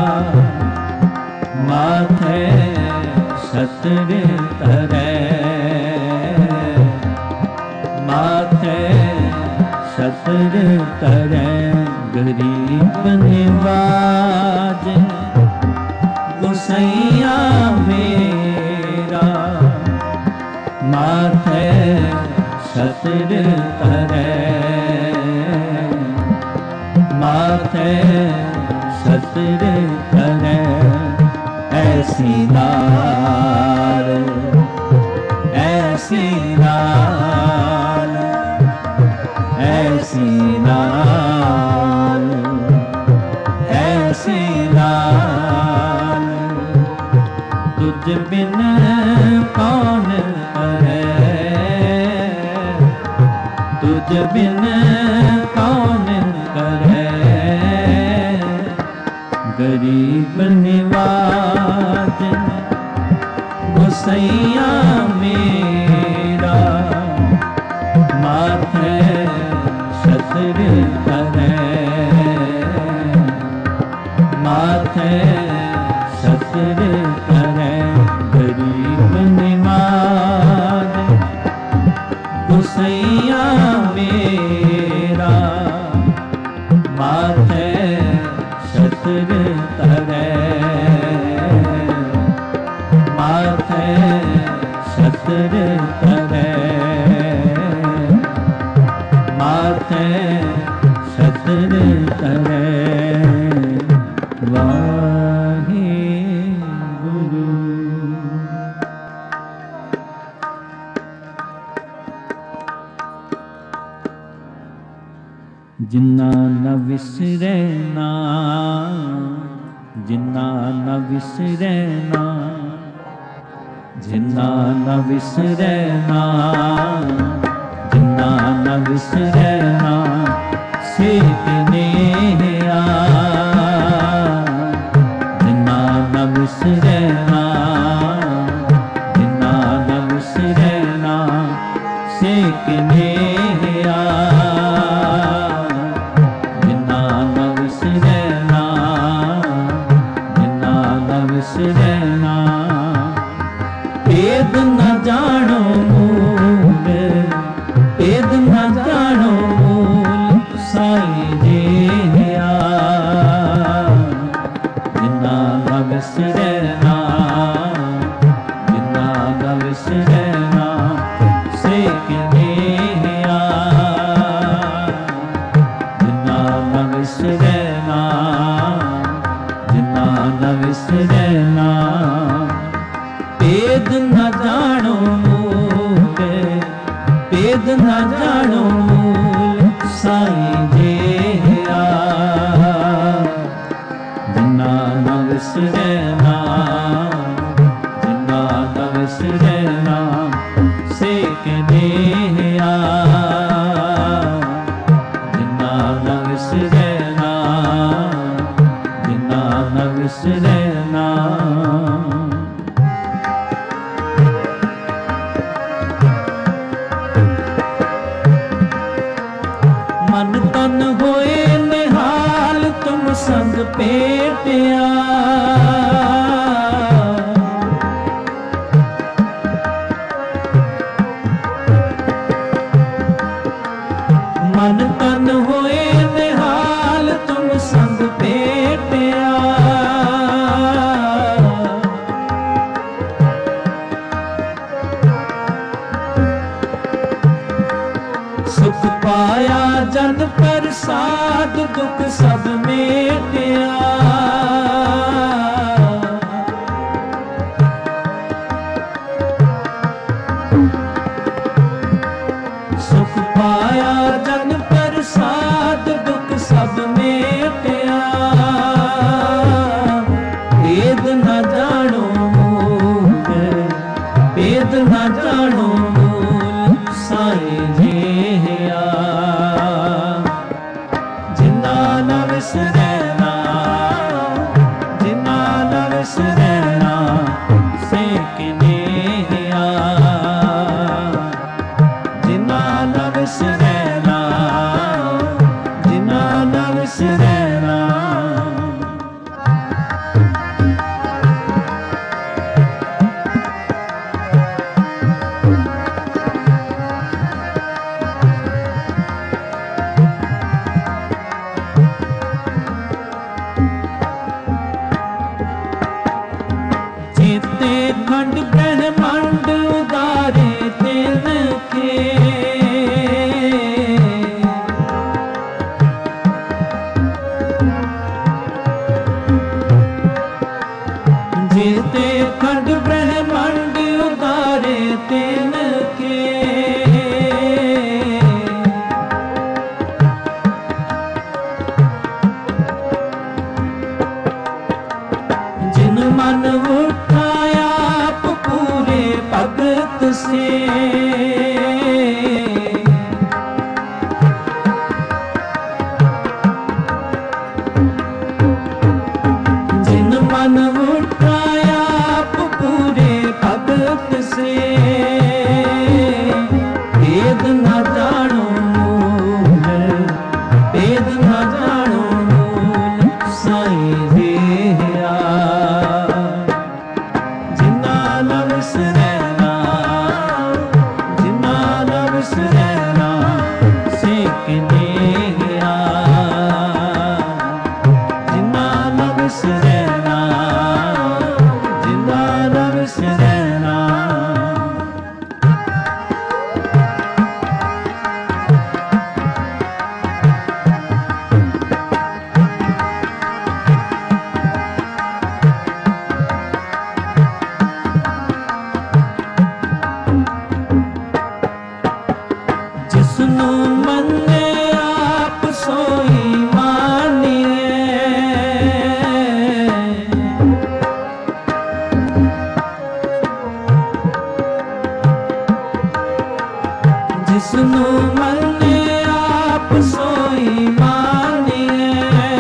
माथे छत्र तरै, माथे छत्र तरै गरीब निवाज। गुसैया मेरा माथे छत्र तरै, माथे छत्र तरै ऐसी नाल, ऐसी नाल, ऐसी नाल, ऐसी नाल तुझ बिन कौन करे, तुझ बिन कौन करे गरीब निवाज। गुसैया मेरा माथे छत्र तरै, माथे छत्र तरै गरीब निवाज। गुसैया मेरा माथे छत्र तरै, माथे छत्र तरै, माथे छत्र तरै वाहिगुरु। जिन्ना न विसरे नाम, जिन्ना न विसरे नाम, जिन्ना न विसरे नाम, जिन्ना न विसरे नाम, से तिने आ विसरना भेद न जानो मूल भेद न जानो मूल साईं जी हिया जिन्ना न विसरना जिन्ना न विसरना से किने हिया जिन्ना न विसरना जिन्ना न विसरना भेद न जानो मूल भेद न जानो मूल साईं जी हिया जिन्ना न विसरना जिन्ना न विसरना से किने हिया जिन्ना न विसरना जिन्ना न विसरना मन तन होए निहाल तुम संग पेटिया मन तन होए निहाल तुम संग पेटिया सुख पाया जन प्रसाद दुख सब मेटिया सुख पाया जन प्रसाद दुख सब मेटिया भेद न जानो मूल भेद न जानो मूल साईं जी हिया जिन्ना न विसरना जिन्ना न विसरना से किने हिया जिन्ना न विसरना जिन्ना न विसरना खंड ब्रह्मांड उदारे तिनके जीते खंड ब्रह्मांड उदारे तिनके जिन मन उठाया पूरे भगत से जिन मन उठाया पूरे भगत से भेद न जानो मूल भेद न जानो मूल साईं जी हिया जिन्ना न विसरना जिन्ना न विसरना से किने हिया जिन्ना न विसरना जिन्ना न विसरना जिसनु मन्ने आप सोई मानिए जिसनु मन्ने आप सोई मानिए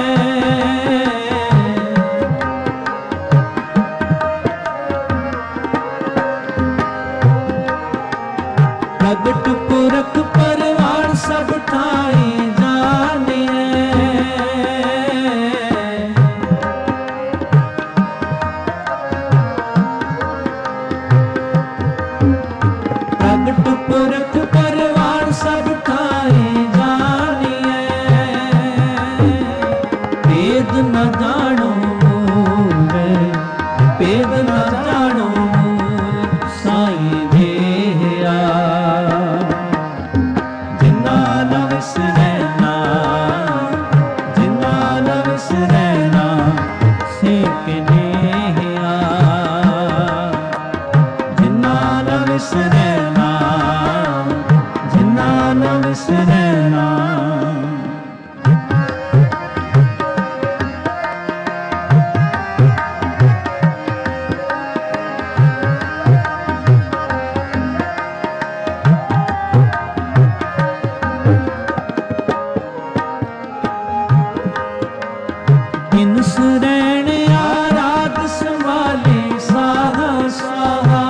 प्रगट पुरख परवान सब ठाई जानिए भेद न जानो साईं देहिया जिन्ना न विसरै नाम जिन्ना न विसरै नाम से कन्हैया जिन्ना न विसरै नाम जिन्ना न विसरै नाम। बिन सुरैण आराध संभाले साहा साहा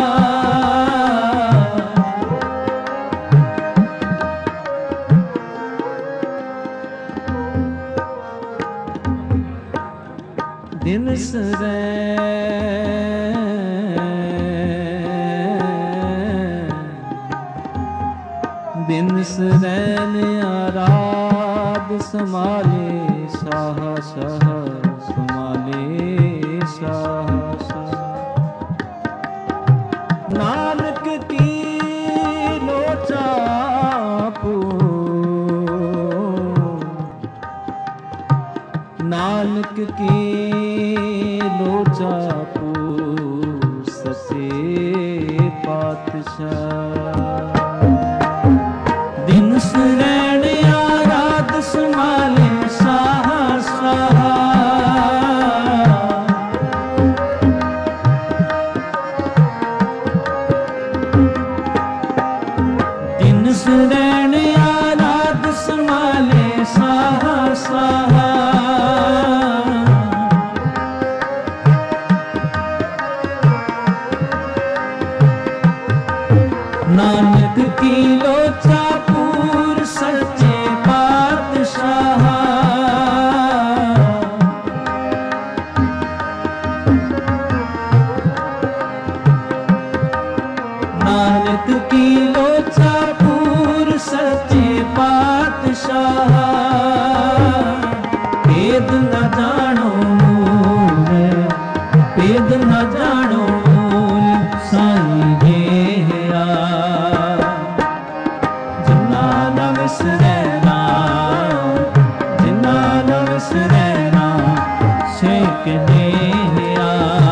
बिन सुरैण आराध संभाले साहा साहा संभाले साहा साहा। नानक की लोचा नानक की लोचा सचे पातशाह। दिन सुरैण आराध संभाले साहा साहा दिन सुरैण आराध संभाले साहा साहा। नानक की लोचा पूर सच्चे पातशाह। नानक की लोचा पूर सच्चे पातशाह। भेद न जानो भेद न जानो साईं देहिया जिन्ना न विसरै नाम जिन्ना न विसरै नाम से कन्हैया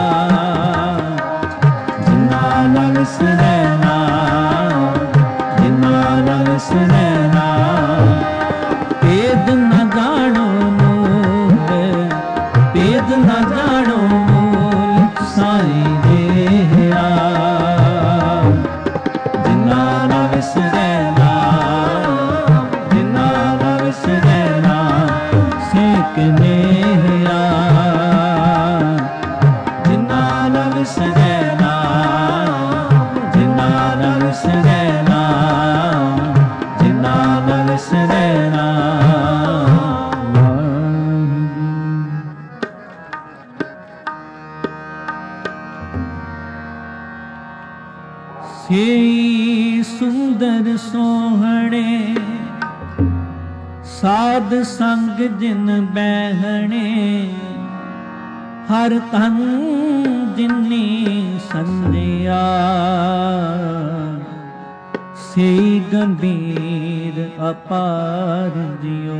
जिन्ना न विसरै नाम जिन्ना न विसरै नाम। भेद न जानो भेद न जानो साईं देहिया जिन्ना न विसरै नाम जिन्ना न विसरै नाम से कन्हैया जिन्ना न विसरै नाम जिन्ना न विसरै नाम जिन्ना न विसरै नाम। सेई सुंदर सोहणे साध संग जिन बैहणे हर तन जिन्नी संजिया सेई गंभीर अपार जियो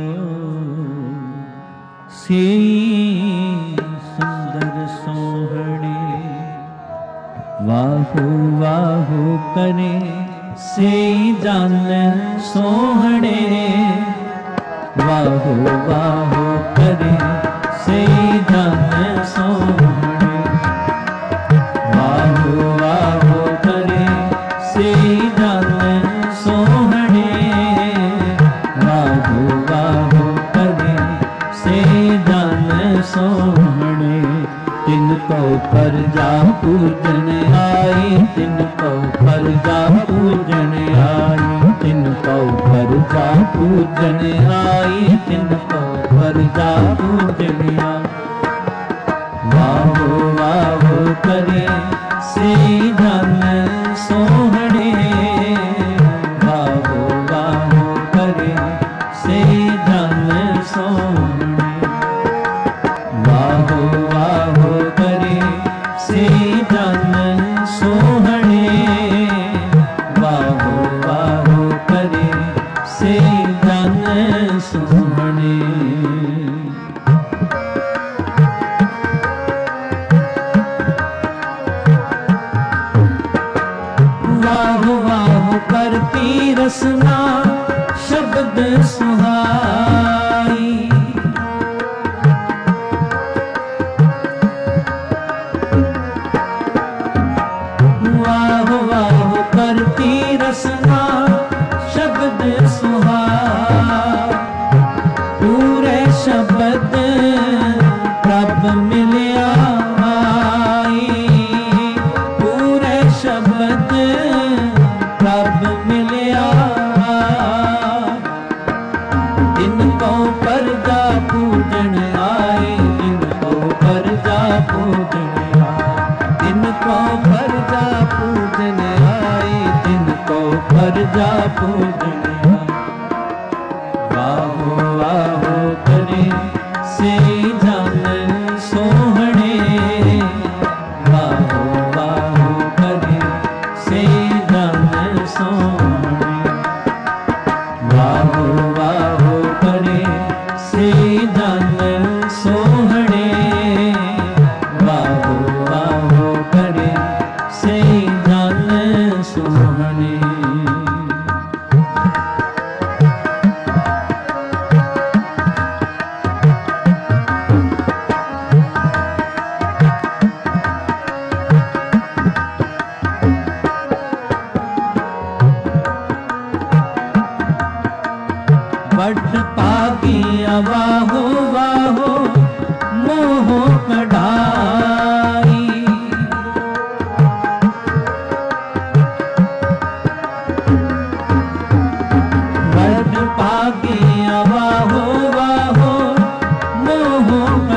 सेई सुंदर सोहणे। वाहु वाहु करे से जान सोहणे वाहु वाहु करे से जान सोहणे वाहु वाहु करे से जान सोहणे वाहु वाहु करे से जान सोहणे। तिनको परजा पूजन आई तिनको परजा पूजन आई तिनको परजा पूजन आई तिनको परजा पूजन आई। वाहो वाहो करे से धन सोहणे वाहो वाहो करे से धन सोहणे वाहो वाहो करे से से जन सोहणे वाहो वाहो करे से जन सोहणे वाहो वाहो करती रसना शब्द सुहाई वाहो वाहो करती रसना शब्द सुहाई पूरे शब्द प्रभ मिलिया पूरे शब्द प्रभ मिलिया इनको परजा पूजन आए इनको परजा पूजन आए इनको परजा पूजन आए इनको परजा पूजन आए वाहो वाहो करे से जन सोहणे वाहो वाहो करे से जन सोहणे वाहो वाहो करे से जन सोहणे वाहो वाहो करे से जन सोहणे बड़ पागिया वाहो वाहो मोह कढ़ाई बड़ पागिया वाहो वाहो मोह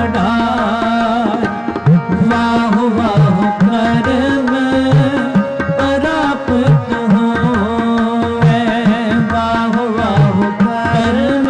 कढ़ाई वाहो वाहो कर्म प्राप्त होवे वाहो वाहो कर्म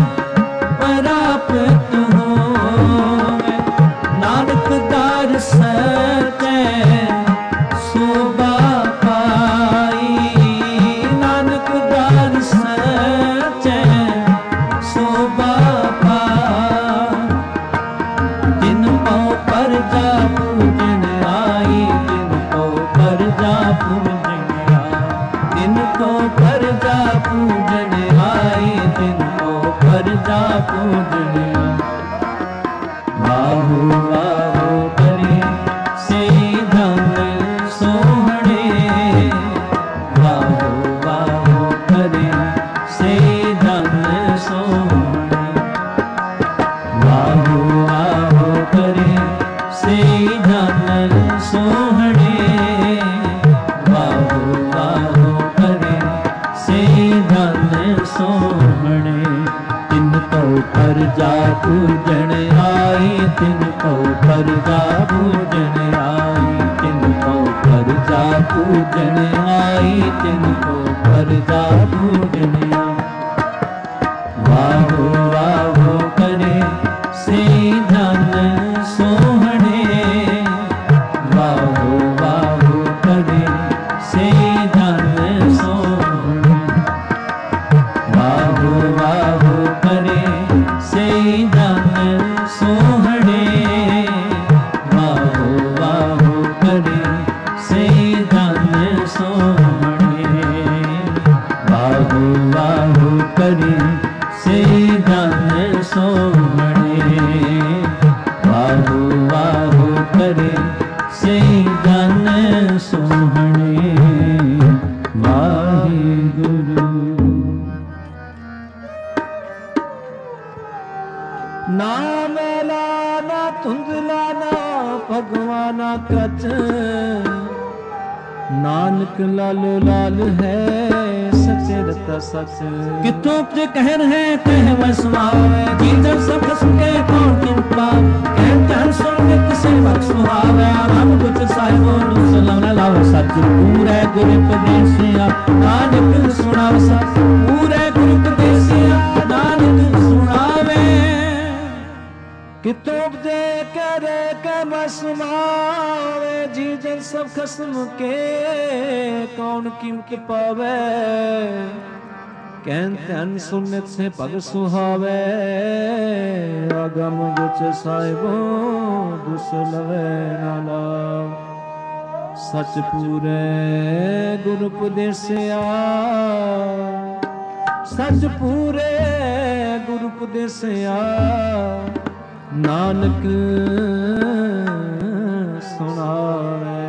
प्राप्त होवे नानक दार सचे शोभा पाई नानक दार सचे शोभा पाई जिनको परजा पूजन आई जिनको परजा पूजन आई जिनको परजा पूजन आई जिनको परजा पूजन आई वाहो वाहो करे से जन सोहणे वाहो वाहो करे से जन सोहणे वाहो वाहो करे से जन सोहणे वाहो वाहो करे से जन सोहणे तिनको परजा पूजन आई तिनको परजा पूजन आई तिनको परजा पूजन आई तिनको परजा पूजन आई वाहो वाहो करे से जन सोहणे वाहो वाहो करे से जन सोहणे वाहो वाहो करे से जन सोहणे वाहो वाहो करे से जन सोहणे वाहो वाहो करे से जन सोहणे वाहो वाहो करे से जन सोहणे वाहिगुरु ना मेला ना धुंधला ना भगवाना कच नानक लालो लाल है सचे रता सच कितों ते कहर है कह वसवावे जी जब सब सुके कौन किंपा कहते हर सुन के किसे बख्श सुहावे हम कुछ साहिबो सलाम लाओ सच पूरे गुरु उपदेसिया नानक सुनाव सच पूरे गुरु उपदेसिया नानक सुनावे कितों दे करे के वसवावे जन सब खसम के कौन कीमत पावे कहन धन सुनित से पग सुहावे आगम गुच साहिबो दुस लवे नाला सच पूरे गुरु उपदेसिया सच पूरे गुरु उपदेसिया नानक सुनावे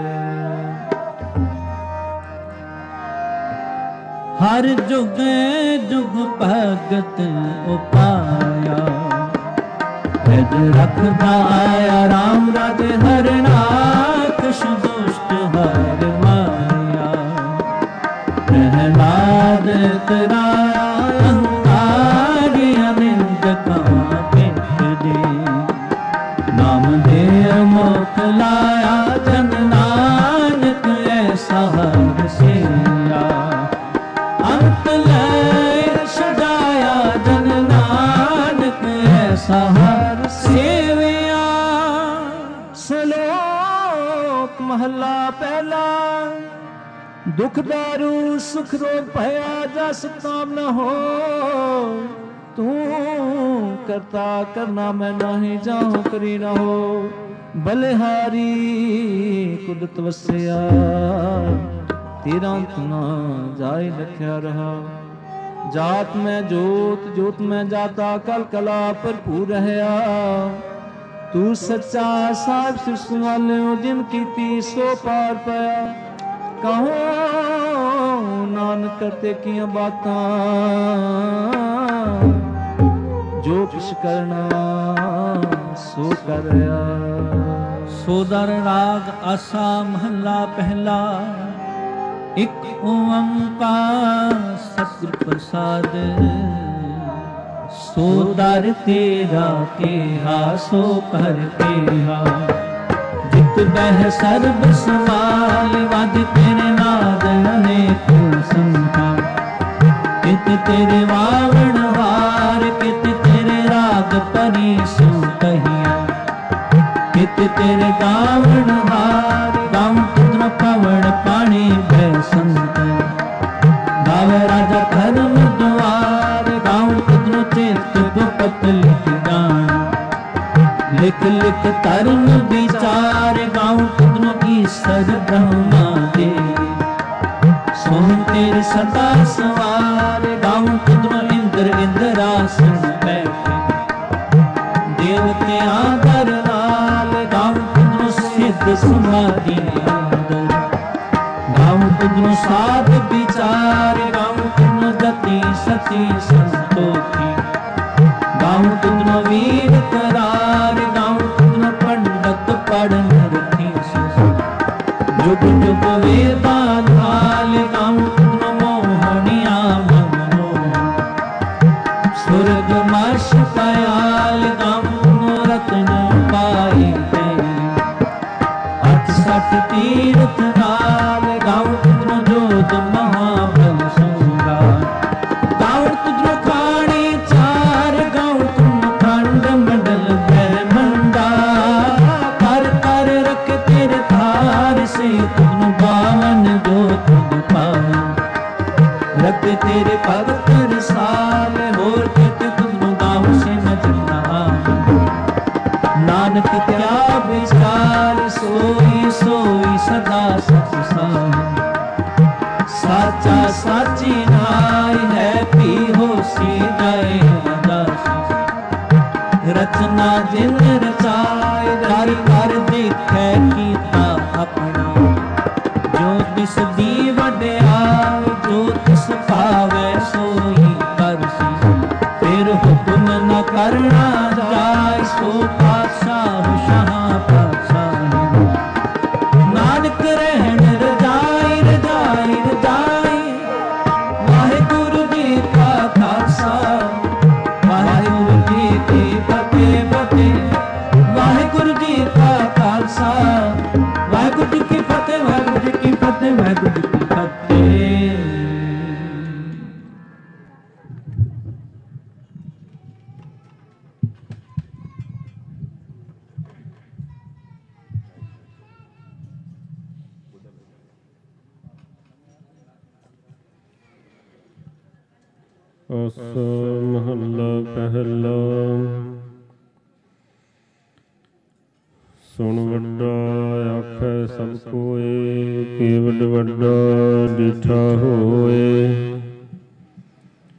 हर जुग जुग भगत उपाया वेद रखदा आया राम राज हर नाथ दुष्ट हर माया प्रहलाद कराया अंकारी अनिंद कहाँ पिठ दे नाम दे मुख लाया जन नानक ऐसा हर सेया अंत लय छड़ाया जन नानक ऐसा हर सेविया श्लोक महला पहला दुख दारू सुख रोग भया जस ताम न हो तू करता करना मैं नहीं जाऊं करी न हो बलिहारी कुदरत वसिया तेरा अंत ना जाए रखा रहा जात में जोत जोत में जाता कल कला भरपूर रहया तू सच्चा साहिब सिर सुनाले जिन कीती सो पार पाया कहो नानक करते किया बातां जो किछ करना सो करया सोदर राग आसा महला पहला एक ओंकार सतगुर प्रसाद सोदर तेरा केहा सो कर केहा जित बह सर्ब समाल वद तेरे नाद अनेक संख्या कित तेरे वावण वार कित तेरे राग परी सो कहिया कित तेरे गावण हार गाऊं तुद्र पवण पानी भय संत गावे राजा धर्म द्वार गाऊं तुद्र चेत गुपत लिख गान लिख लिख धर्म विचार गाऊं तुद्र ईश्वर ब्रह्मा दे सोहन तेरे सदा सवार गाऊं तुद्र इंद्र इंद्रासन बैठे देवते आदर लाल गाऊं तुद्र सिद्ध समाधि आदर गाऊं तुद्र साध विचार गाऊं तुद्र गति सती संतोषी गाऊं तुद्र वीर करार गाऊं तुद्र पंडित पढ़न रखी जुग जुग वेदांत काल गाऊं तुद्र मोहनिया मनमोहन स्वर्ग मश पयाल गाऊं रत्न पाई अठ सठ तीर्थ काल गाऊं तुद्र जोत महाबल संगार गाऊं तुद्र खाणी चार गाऊं तुम खंड मंडल ब्रह्मंडा कर कर रख तेरे थार से तुम बावन जो तुम पाए रख तेरे भगत रसाल होर कित तुम गाँव से मजना नानक क्या विचार सोई सोई सदा सच साचा साची नाय है पी हो सी जाए रचना जिन रचाए कर कर देखे कीता अपना जो तिस दी वड्याई जो तिस पावे सोई करसी फिर हुक्म न करना जाय सो पातशाह शाह पातशाह नानक रहन रजाई रजाई रजाई वाहिगुरु जी का खालसा वाहिगुरु जी की फतेह फतेह वाहिगुरु जी का खालसा ਆਸਾ ਮਹੱਲਾ ਪਹਿਲਾ। ਸੁਣ ਵੱਡਾ ਆਖੈ ਸਭ ਕੋਇ, ਕੇਵਡ ਵੱਡਾ ਡਿਠਾ ਹੋਏ।